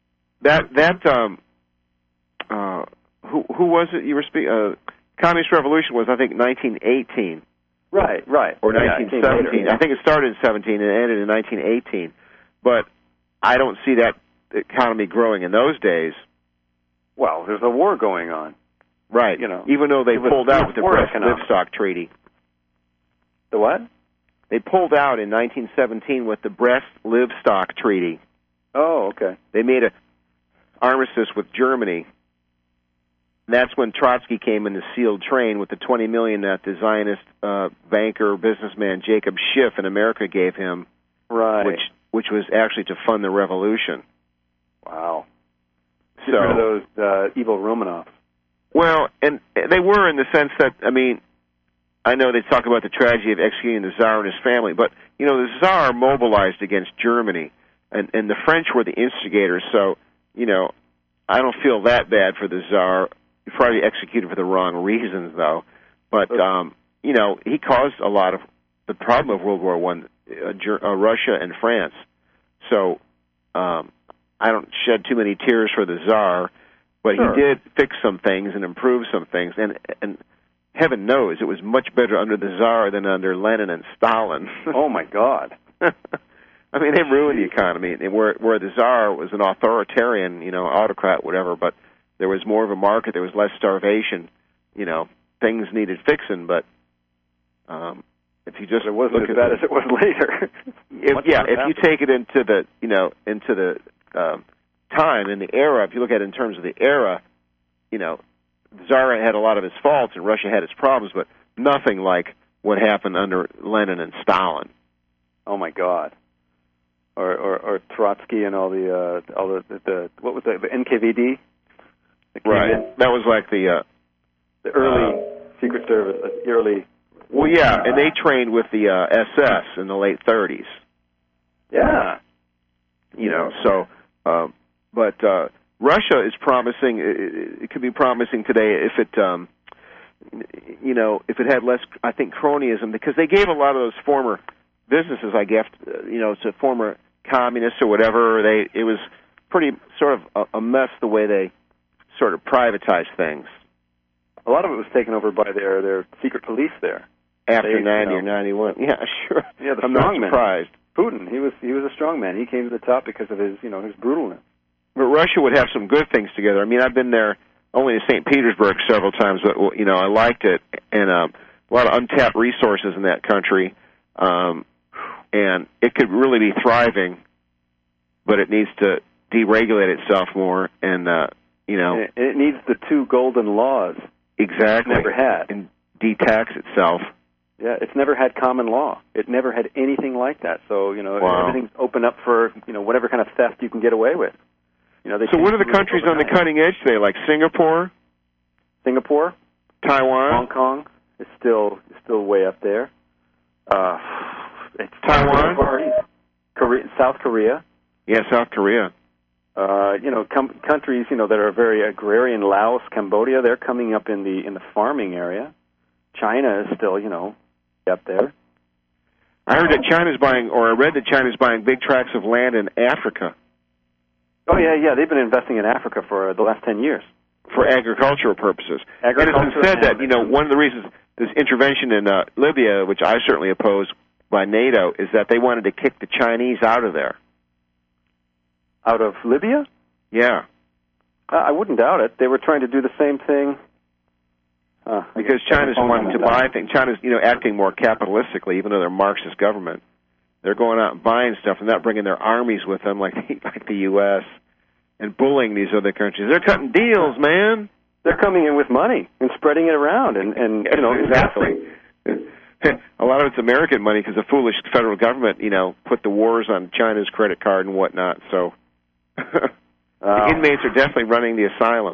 who was it you were speaking? Communist Revolution was, I think, 1918. Right. Or 1917. I think it started in 17 and ended in 1918. But I don't see that economy growing in those days. Well, there's a war going on. Right. Even though they pulled out with the Brest-Litovsk Treaty. The what? They pulled out in 1917 with the Brest-Litovsk Treaty. Oh, okay. They made an armistice with Germany. That's when Trotsky came in the sealed train with the $20 million that the Zionist banker, businessman Jacob Schiff in America gave him, right? Which was actually to fund the revolution. Wow. Get rid of those evil Romanovs. Well, and they were in the sense that, I mean, I know they talk about the tragedy of executing the Tsar and his family, but, the Tsar mobilized against Germany, and the French were the instigators, so, I don't feel that bad for the Tsar. He probably executed for the wrong reasons, though. But, he caused a lot of the problem of World War I Russia and France. So I don't shed too many tears for the Tsar, but Sure. he did fix some things and improve some things, and heaven knows it was much better under the Tsar than under Lenin and Stalin. Oh my God! I mean, they ruined the economy. And where the Tsar was an authoritarian, autocrat, whatever, but there was more of a market. There was less starvation. Things needed fixing, but if you just it wasn't as bad as it was later. if you take it into the time and the era, if you look at it in terms of the era, the Tsar had a lot of his faults and Russia had its problems, but nothing like what happened under Lenin and Stalin. Oh my God! Or Trotsky and all the what was that, the NKVD? Right. That was like the early Secret Service, early. Well, yeah, and they trained with the SS in the late 30s. Yeah. But Russia is promising. It could be promising today if it, if it had less, I think, cronyism, because they gave a lot of those former businesses, I guess, to former communists or whatever. It was pretty sort of a mess the way they sort of privatized things. A lot of it was taken over by their secret police there. After 90 or 91. Yeah, sure. Yeah, I'm not surprised. Putin, he was a strong man. He came to the top because of his brutalness. But Russia would have some good things together. I mean, I've been there only to St. Petersburg several times, but I liked it, and a lot of untapped resources in that country, and it could really be thriving, but it needs to deregulate itself more, and it needs the two golden laws. Exactly. It's never had. And detax itself. Yeah, it's never had common law. It never had anything like that. So, Wow. Everything's open up for, whatever kind of theft you can get away with. So what are the countries on the cutting edge today, like Singapore? Singapore? Taiwan? Hong Kong is still way up there. It's Taiwan? South Korea. Yeah, South Korea. Countries, that are very agrarian. Laos, Cambodia, they're coming up in the farming area. China is still, up there. I heard that China's buying, or I read that China's buying big tracts of land in Africa. Oh, yeah, they've been investing in Africa for the last 10 years. For agricultural purposes. And it's been said that, one of the reasons this intervention in Libya, which I certainly oppose, by NATO, is that they wanted to kick the Chinese out of there. Out of Libya? Yeah. I wouldn't doubt it. They were trying to do the same thing. Because China's wanting to buy things. China's, acting more capitalistically, even though they're a Marxist government. They're going out and buying stuff and not bringing their armies with them like the U.S. and bullying these other countries. They're cutting deals, man. They're coming in with money and spreading it around, and exactly. A lot of it's American money because the foolish federal government, put the wars on China's credit card and whatnot. So the inmates are definitely running the asylum.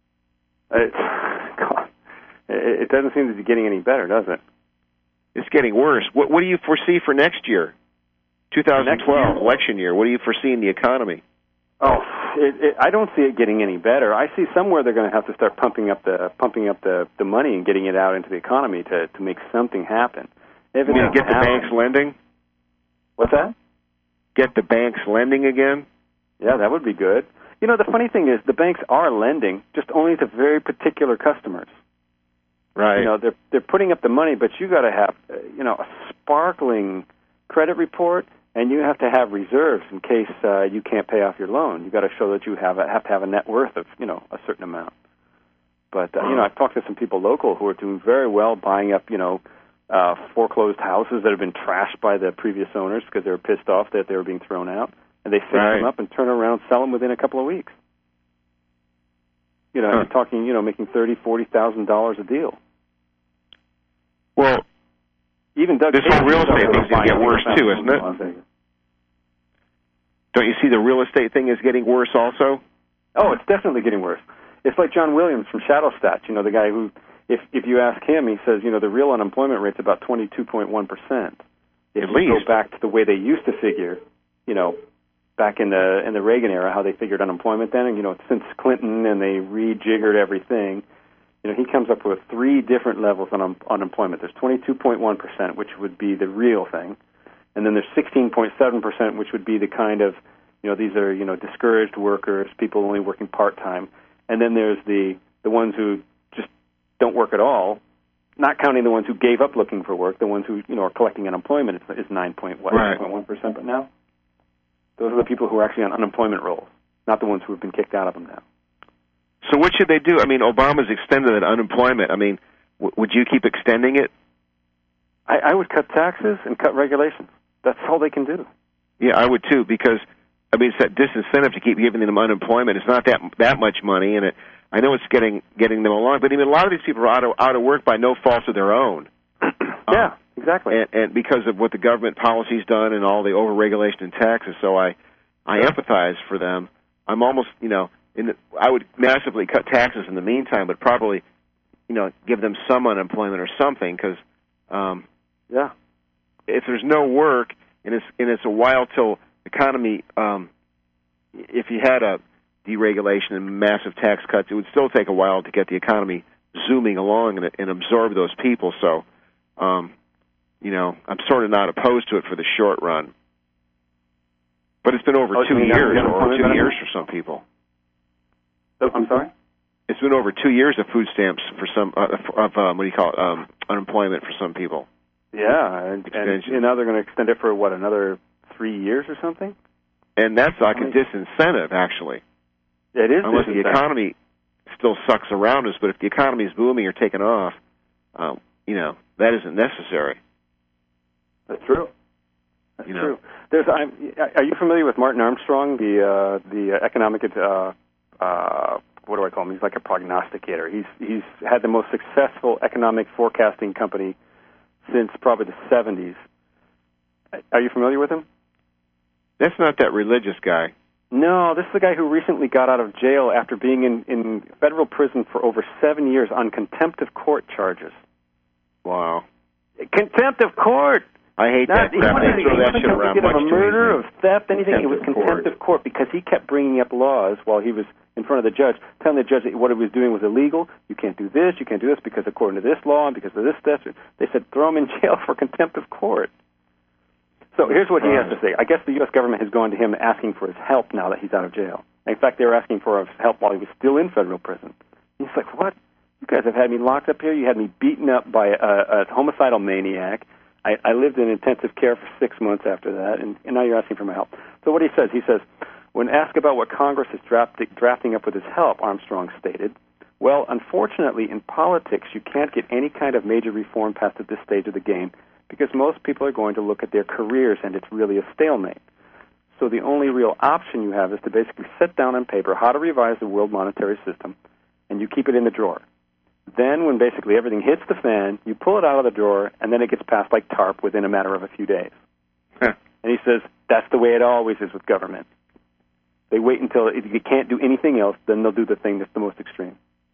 It doesn't seem to be getting any better, does it? It's getting worse. What do you foresee for next year? 2012, election year. What do you foresee in the economy? Oh, I don't see it getting any better. I see somewhere they're going to have to start pumping up the money and getting it out into the economy to make something happen. You mean get the banks lending? What's that? Get the banks lending again? Yeah, that would be good. The funny thing is the banks are lending, just only to very particular customers. Right. They're putting up the money, but you got to have a sparkling credit report, and you have to have reserves in case you can't pay off your loan. You got to show that you have to have a net worth of a certain amount. But I've talked to some people local who are doing very well, buying up foreclosed houses that have been trashed by the previous owners because they were pissed off that they were being thrown out, and they fix them up and turn around and sell them within a couple of weeks. You're talking, making $30,000-$40,000 a deal. Well, even Doug this whole real estate thing's going to get worse too, isn't it? Don't you see the real estate thing is getting worse also? Oh, it's definitely getting worse. It's like John Williams from Shadowstat, the guy who, if you ask him, he says, the real unemployment rate's about 22.1%. If you go back to the way they used to figure, back in the Reagan era, how they figured unemployment then, and since Clinton and they rejiggered everything, he comes up with 3 different levels on unemployment. There's 22.1%, which would be the real thing, and And then there's 16.7%, which would be the kind of, these are, discouraged workers, people only working part-time. And then there's the ones who just don't work at all, not counting the ones who gave up looking for work. The ones who, are collecting unemployment is 9.1% but now. Those are the people who are actually on unemployment rolls, not the ones who have been kicked out of them now. So what should they do? I mean, Obama's extended that unemployment. I mean, would you keep extending it? I would cut taxes and cut regulations. That's all they can do. Yeah, I would too, because I mean, it's that disincentive to keep giving them unemployment. It's not that much money, and I know it's getting them along. But even a lot of these people are out of work by no fault of their own. Yeah, exactly. And because of what the government policy's done and all the overregulation and taxes, so I empathize for them. I'm almost, I would massively cut taxes in the meantime, but probably, give them some unemployment or something, because if there's no work and it's a while till economy, if you had a deregulation and massive tax cuts, it would still take a while to get the economy zooming along and absorb those people. So, I'm sort of not opposed to it for the short run. But it's been over 2 years, or 2 years for some people. Oh, I'm sorry? It's been over 2 years of food stamps for some, unemployment for some people. Yeah, and now they're going to extend it for, another 3 years or something? And that's like a disincentive, actually. It is unless the economy still sucks around us, but if the economy is booming or taking off, that isn't necessary. That's true. That's true. Are you familiar with Martin Armstrong, the economic, what do I call him? He's like a prognosticator. He's had the most successful economic forecasting company since probably the 70s. Are you familiar with him? That's not that religious guy. No, this is the guy who recently got out of jail after being in federal prison for over 7 years on contempt of court charges. Wow. Contempt of court! I hate that crap. They throw that shit around much too easy. Of murder, of theft, anything. It was contempt of court because he kept bringing up laws while he was in front of the judge, telling the judge that what he was doing was illegal. You can't do this because according to this law and because of this stuff. They said throw him in jail for contempt of court. So here's what he has to say. I guess the U.S. government has gone to him asking for his help now that he's out of jail. In fact, they were asking for his help while he was still in federal prison. He's like, what? You guys have had me locked up here. You had me beaten up by a homicidal maniac. I lived in intensive care for 6 months after that, and now you're asking for my help. So what he says, when asked about what Congress is drafting up with his help, Armstrong stated, well, unfortunately, in politics, you can't get any kind of major reform passed at this stage of the game because most people are going to look at their careers, and it's really a stalemate. So the only real option you have is to basically set down on paper how to revise the world monetary system, and you keep it in the drawer. Then when basically everything hits the fan, you pull it out of the drawer, and then it gets passed like TARP within a matter of a few days. And he says, that's the way it always is with government. They wait until if you can't do anything else, then they'll do the thing that's the most extreme.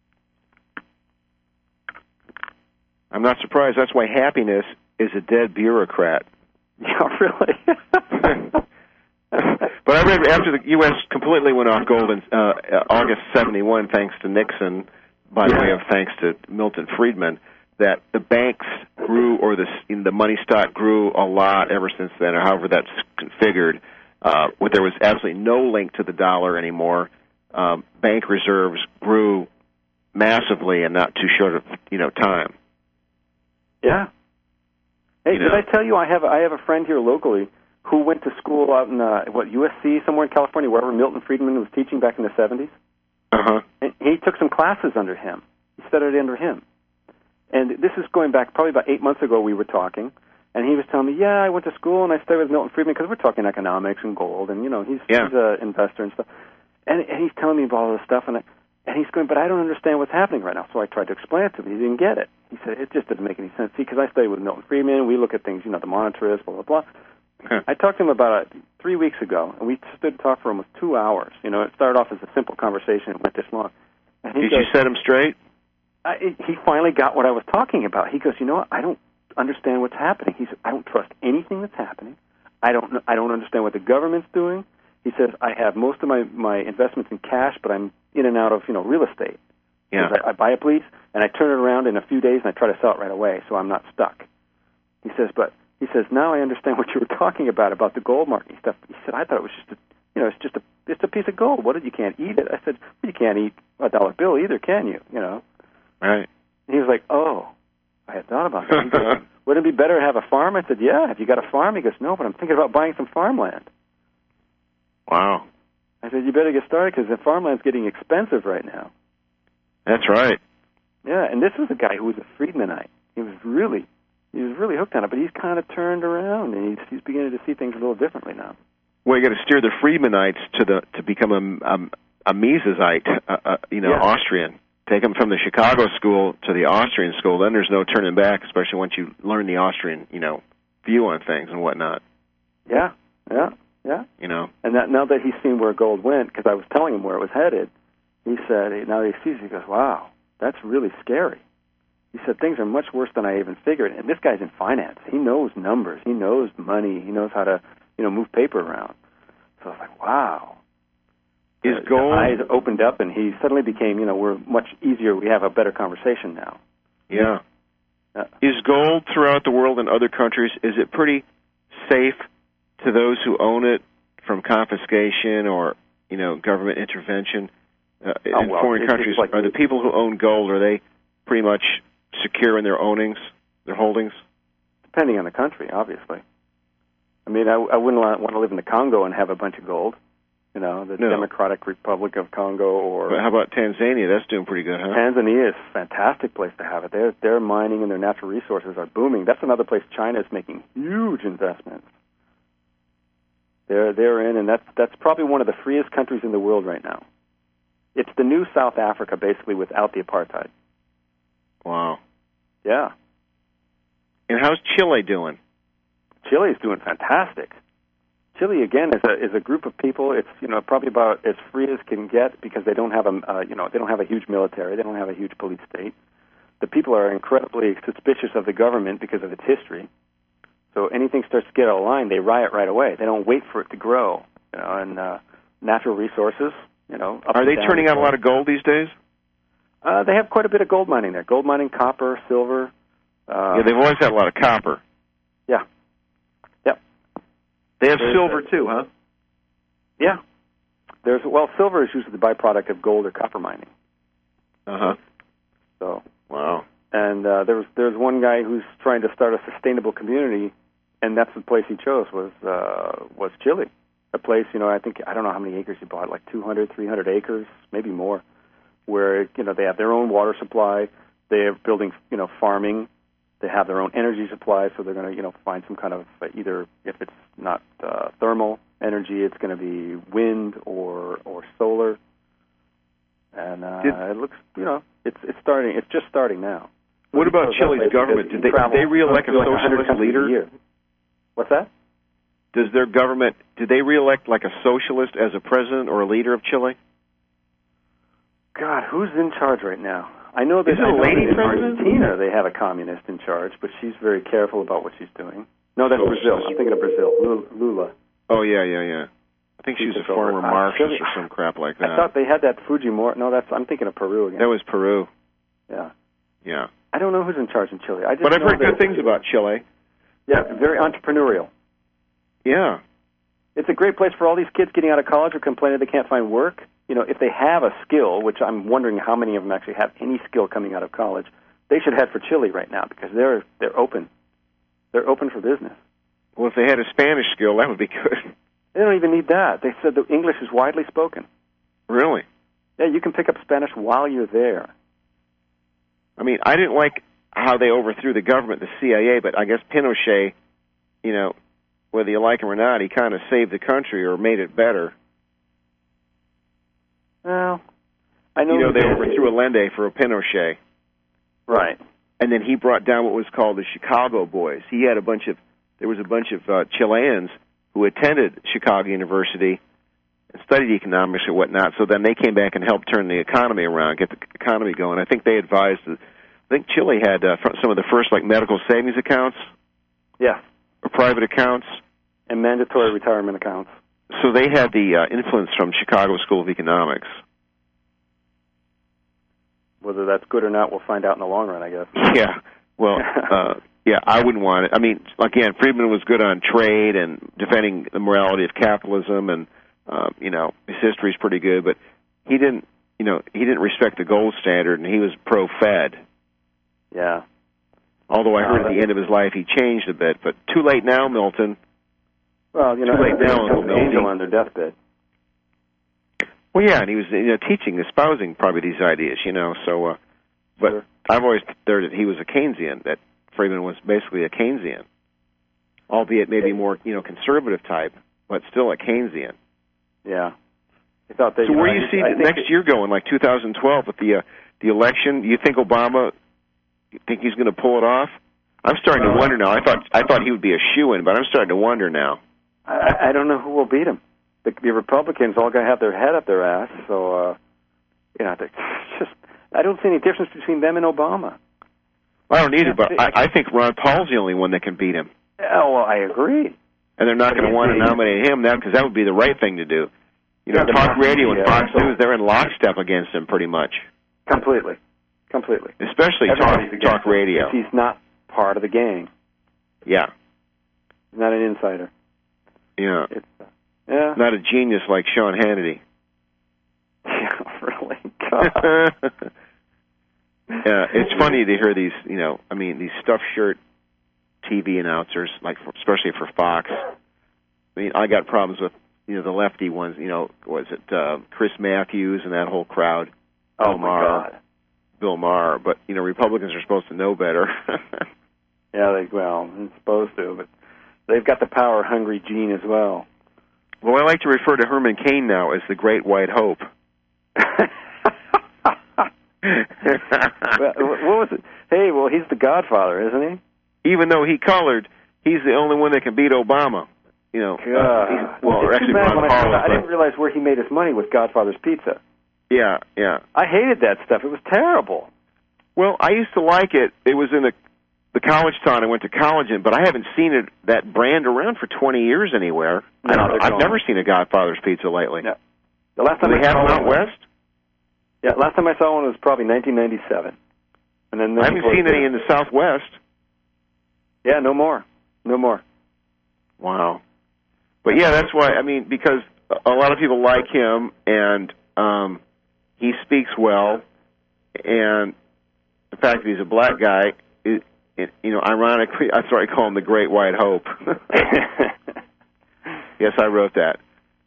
I'm not surprised. That's why happiness is a dead bureaucrat. Yeah, really? But I read after the U.S. completely went off gold in August 71, thanks to Nixon, by way of thanks to Milton Friedman, that the banks grew, or the money stock grew a lot ever since then, or however that's configured. There was absolutely no link to the dollar anymore. Bank reserves grew massively in not too short of time. Yeah. Hey, did I tell you I have a friend here locally who went to school out in USC somewhere in California, wherever Milton Friedman was teaching back in the 70s. Uh-huh. And he took some classes under him. He studied under him. And this is going back probably about 8 months ago we were talking, and he was telling me, I went to school and I studied with Milton Friedman because we're talking economics and gold, and, he's an investor and stuff. And he's telling me about all this stuff, and he's going, but I don't understand what's happening right now. So I tried to explain it to him. He didn't get it. He said, it just doesn't make any sense. See, because I studied with Milton Friedman, we look at things, the monetarist, blah, blah, blah. I talked to him about 3 weeks ago, and we stood and talked for almost 2 hours. It started off as a simple conversation. It went this long. And Did you set him straight? He finally got what I was talking about. He goes, what? I don't understand what's happening. He said, I don't trust anything that's happening. I don't understand what the government's doing. He says, I have most of my investments in cash, but I'm in and out of real estate. Yeah. I buy a place, and I turn it around in a few days, and I try to sell it right away, so I'm not stuck. He says, but He says, now I understand what you were talking about the gold market and stuff. He said, I thought it was just it's a piece of gold. What, you can't eat it? I said, well, you can't eat a dollar bill either, can you? Right. And he was like, oh, I had thought about that. He goes, wouldn't it be better to have a farm? I said, yeah, have you got a farm? He goes, no, but I'm thinking about buying some farmland. Wow. I said, you better get started because the farmland's getting expensive right now. That's right. Yeah, and this was a guy who was a Friedmanite. He was really hooked on it, but he's kind of turned around, and he's beginning to see things a little differently now. Well, you got to steer the Friedmanites to become a Misesite, Austrian. Take them from the Chicago school to the Austrian school. Then there's no turning back, especially once you learn the Austrian, view on things and whatnot. Yeah. And now that he's seen where gold went, because I was telling him where it was headed, he said, now he sees it, he goes, wow, that's really scary. He said, things are much worse than I even figured. And this guy's in finance. He knows numbers. He knows money. He knows how to, move paper around. So I was like, wow. Is gold... His eyes opened up, and he suddenly became, we're much easier. We have a better conversation now. Yeah. Is gold throughout the world in other countries, is it pretty safe to those who own it from confiscation or, government intervention? In foreign countries, are the people who own gold, are they pretty much secure in their holdings? Depending on the country, obviously. I mean, I wouldn't want to live in the Congo and have a bunch of gold, the Democratic Republic of Congo or... But how about Tanzania? That's doing pretty good, huh? Tanzania is a fantastic place to have it. Their mining and their natural resources are booming. That's another place China is making huge investments. They're in, and that's probably one of the freest countries in the world right now. It's the new South Africa, basically, without the apartheid. Wow. Yeah. And how's Chile doing? Chile is doing fantastic. Chile, again, is a group of people. It's probably about as free as can get because they don't have they don't have a huge military. They don't have a huge police state. The people are incredibly suspicious of the government because of its history. So anything starts to get out of line, they riot right away. They don't wait for it to grow. And natural resources. Are they turning out a lot of gold these days? They have quite a bit of gold mining there. Gold mining, copper, silver. Yeah, they've always had a lot of copper. Yeah. Yep. They have silver too, huh? Yeah. Silver is usually the byproduct of gold or copper mining. Uh-huh. So. Wow. And there's one guy who's trying to start a sustainable community, and that's the place he chose was Chile. A place, I don't know how many acres he bought, like 200, 300 acres, maybe more, where, they have their own water supply, they're building, farming, they have their own energy supply, so they're going to, find some kind of, either, if it's not thermal energy, it's going to be wind or solar. And it looks, it's just starting now. What about Chile's government? Did they re-elect a socialist leader? What's that? Does their government, did they re-elect like a socialist as a president or a leader of Chile? God, who's in charge right now? I know that a lady in president? Argentina they have a communist in charge, but she's very careful about what she's doing. No, that's Brazil. I'm thinking of Brazil. Lula. Oh, yeah. I think she's a former Marxist or some crap like that. I thought they had that Fujimori. No, I'm thinking of Peru again. That was Peru. Yeah. I don't know who's in charge in Chile. But I've heard good things about Chile. Yeah, very entrepreneurial. Yeah. It's a great place for all these kids getting out of college or complaining they can't find work. If they have a skill, which I'm wondering how many of them actually have any skill coming out of college, they should head for Chile right now because they're open. They're open for business. Well, if they had a Spanish skill, that would be good. They don't even need that. They said that English is widely spoken. Really? Yeah, you can pick up Spanish while you're there. I mean, I didn't like how they overthrew the government, the CIA, but I guess Pinochet, whether you like him or not, he kind of saved the country or made it better. Well, I know... they overthrew Allende for a Pinochet. Right. And then he brought down what was called the Chicago Boys. There was a bunch of Chileans who attended Chicago University and studied economics or whatnot, so then they came back and helped turn the economy around, get the economy going. I think they advised... I think Chile had some of the first medical savings accounts. Yeah. Or private accounts. And mandatory retirement accounts. So they had the influence from Chicago School of Economics. Whether that's good or not, we'll find out in the long run, I guess. Yeah. Well, Yeah, I wouldn't want it. I mean, again, Friedman was good on trade and defending the morality of capitalism, and his history's pretty good. But he didn't respect the gold standard, and he was pro-Fed. Yeah. Although I heard at the end of his life he changed a bit, but too late now, Milton. Well, too late now, an angel on their deathbed. Well, yeah, and he was teaching, espousing probably these ideas, So, but Sure. I've always heard that he was a Keynesian. That Friedman was basically a Keynesian, albeit maybe more conservative type, but still a Keynesian. Yeah. I thought that. So where do you see next year going, like 2012, with the election? Do you think Obama? You think he's going to pull it off? I'm starting to wonder now. I thought he would be a shoo-in, but I'm starting to wonder now. I don't know who will beat him. The Republicans all going to have their head up their ass. So, I don't see any difference between them and Obama. I don't either, but I think Ron Paul's the only one that can beat him. Oh, well, I agree. And they're not going to want to nominate him now because that would be the right thing to do. Talk radio and Fox News, they're in lockstep against him pretty much. Completely. Especially talk radio. He's not part of the gang. Yeah. He's not an insider. Yeah. Yeah. Not a genius like Sean Hannity. Yeah, really. God. It's funny to hear these, these stuffed shirt TV announcers, especially for Fox. I mean, I got problems with, the lefty ones, was it Chris Matthews and that whole crowd? Oh, my God. Bill Maher. But, Republicans are supposed to know better. Yeah, they're supposed to, but they've got the power-hungry gene as well. Well, I like to refer to Herman Cain now as the Great White Hope. What was it? Hey, well, he's the Godfather, isn't he? Even though he colored, he's the only one that can beat Obama. Actually, Ron Paul. I didn't realize where he made his money with Godfather's Pizza. Yeah. I hated that stuff. It was terrible. Well, I used to like it. It was in the college town I went to college in, but I haven't seen that brand around for 20 years anywhere. No, I've never seen a Godfather's Pizza lately. No. The last time they have them out west? Yeah, last time I saw one was probably 1997. And then I haven't seen any in the Southwest. Yeah, no more. Wow. But yeah, that's why, because a lot of people like him, and he speaks well, and the fact that he's a black guy, ironically, I call him the Great White Hope. Yes, I wrote that.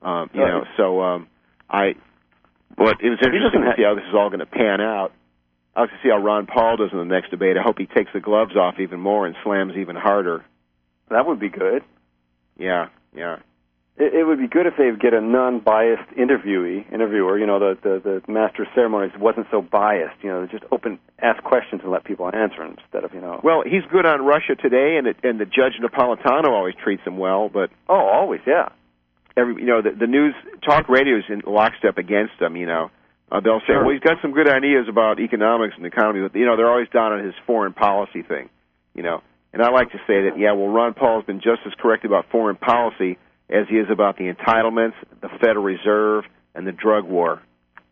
It was interesting to see how this is all going to pan out. I like to see how Ron Paul does in the next debate. I hope he takes the gloves off even more and slams even harder. That would be good. Yeah. It would be good if they would get a non-biased interviewer. The master of ceremonies wasn't so biased. Just ask questions and let people answer instead of. Well, he's good on Russia Today, and the judge Napolitano always treats him well. But always, yeah. The news talk radio is in lockstep against him. They'll say, well, he's got some good ideas about economics and economy, but they're always down on his foreign policy thing. And I like to say that Ron Paul's been just as correct about foreign policy as he is about the entitlements, the Federal Reserve, and the drug war.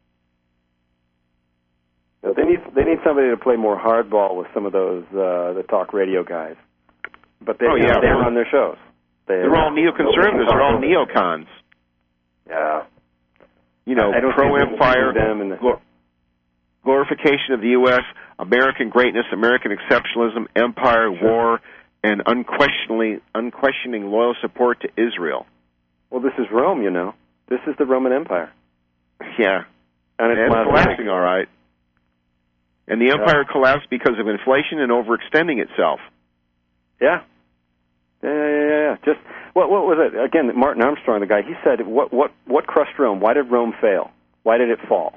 So they need somebody to play more hardball with some of those the talk radio guys. But they run their shows. They're all neoconservatives. They're all neocons. Yeah. Pro-empire, glorification of the U.S., American greatness, American exceptionalism, empire, war, and unquestioning loyal support to Israel. Well, this is Rome, This is the Roman Empire. Yeah. And it's collapsing, all right. And the empire collapsed because of inflation and overextending itself. Yeah. Just what was it? Again, Martin Armstrong, the guy, he said, what crushed Rome? Why did Rome fail? Why did it fall?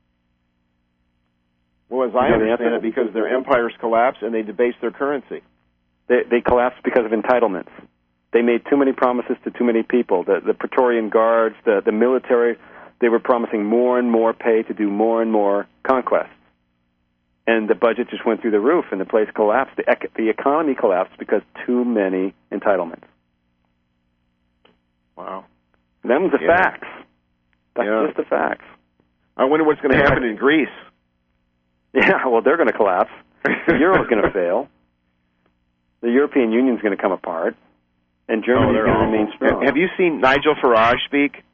Well, as I understand it, because their empires collapsed and they debased their currency. They collapsed because of entitlements. They made too many promises to too many people. The Praetorian Guards, the military, they were promising more and more pay to do more and more conquests. And the budget just went through the roof, and the place collapsed. The economy collapsed because too many entitlements. Wow. Them's the facts. That's just the facts. I wonder what's going to happen in Greece. Yeah, well, they're going to collapse. The euro's going to fail. The European Union's going to come apart, and Germany's going to remain strong. Have you seen Nigel Farage speak?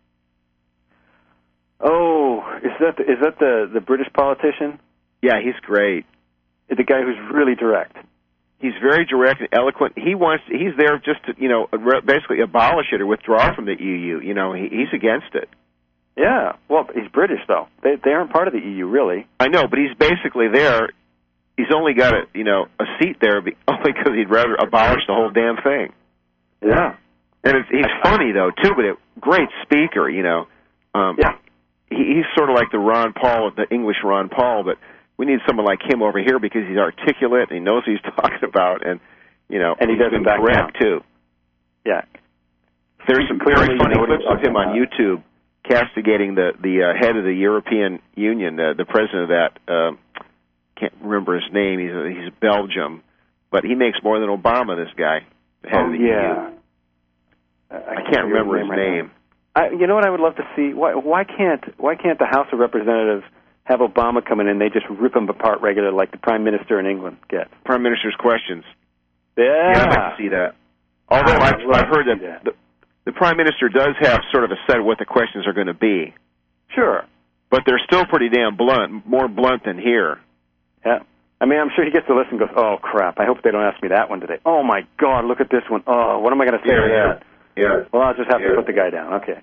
Oh, is that the British politician? Yeah, he's great. The guy who's really direct. He's very direct and eloquent. He's there just to, basically abolish it or withdraw from the EU. He's against it. Yeah. Well, he's British though. They aren't part of the EU, really. I know, but he's basically there. He's only got a seat there only because he'd rather abolish the whole damn thing. Yeah. And he's funny though too, but great speaker. Yeah. He's sort of like the English Ron Paul, but we need someone like him over here because he's articulate and he knows what he's talking about, and and he doesn't back down too. Yeah. There's some very funny clips of him on YouTube castigating the head of the European Union, the president of that. Can't remember his name. He's Belgium, but he makes more than Obama. This guy, the head of the EU. I can't remember his name. You know what I would love to see? Why can't the House of Representatives have Obama come in and they just rip him apart regularly like the Prime Minister in England gets? Prime Minister's questions. Yeah, I'd like to see that. Although I've heard that the Prime Minister does have sort of a set of what the questions are going to be. Sure. But they're still pretty damn blunt, more blunt than here. Yeah. I mean, I'm sure he gets to listen and goes, oh, crap, I hope they don't ask me that one today. Oh, my God, look at this one. Oh, what am I going to say to that? Yeah. Well, I'll just have to put the guy down. Okay.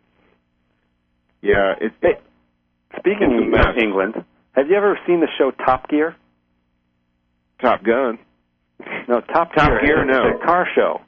Yeah. Hey, speaking of England, have you ever seen the show Top Gear? Top Gun? No, Top Gear. No. It's a car show.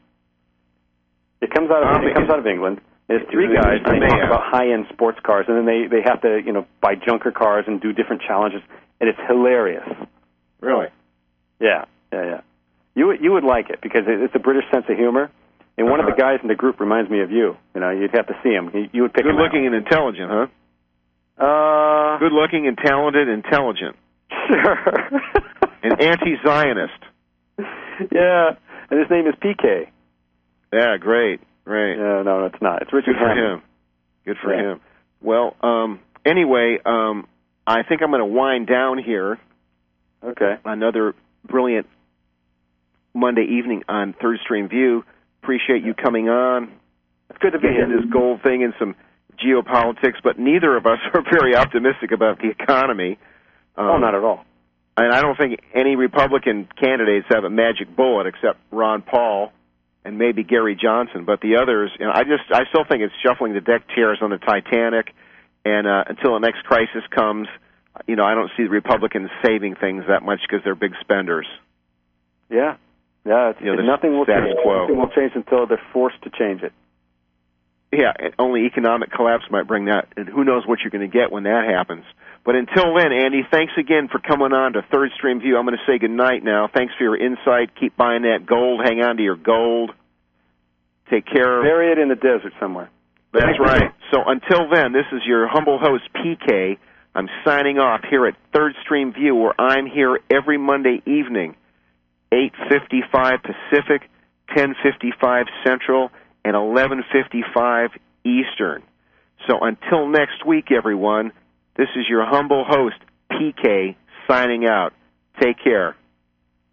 It comes out of England. There's three guys, and they talk about high-end sports cars, and then they have to, buy junker cars and do different challenges, and it's hilarious. Really? Yeah. You would like it, because it's a British sense of humor, and one of the guys in the group reminds me of you. You'd have to see him. You would pick him out. Good-looking and intelligent, huh? Good-looking and talented, intelligent. Sure. An anti-Zionist. Yeah, and his name is PK. Yeah, great. Yeah, no, it's not. It's Richard Hammond. Good for him. Well, anyway, I think I'm going to wind down here. Okay. Another brilliant Monday evening on Third Stream View. Appreciate you coming on. It's good to be here. This gold thing and some geopolitics, but neither of us are very optimistic about the economy. Not at all. And I don't think any Republican candidates have a magic bullet except Ron Paul and maybe Gary Johnson. But the others, I still think it's shuffling the deck chairs on the Titanic. And until the next crisis comes, I don't see the Republicans saving things that much because they're big spenders. Yeah. Nothing will change. Quo. Nothing will change until they're forced to change it. Yeah, only economic collapse might bring that, and who knows what you're going to get when that happens. But until then, Andy, thanks again for coming on to Third Stream View. I'm going to say goodnight now. Thanks for your insight. Keep buying that gold. Hang on to your gold. Take care. Bury it in the desert somewhere. That's right. So until then, this is your humble host, PK. I'm signing off here at Third Stream View, where I'm here every Monday evening, 8:55 Pacific, 10:55 Central, and 11:55 Eastern. So until next week, everyone, this is your humble host, PK, signing out. Take care.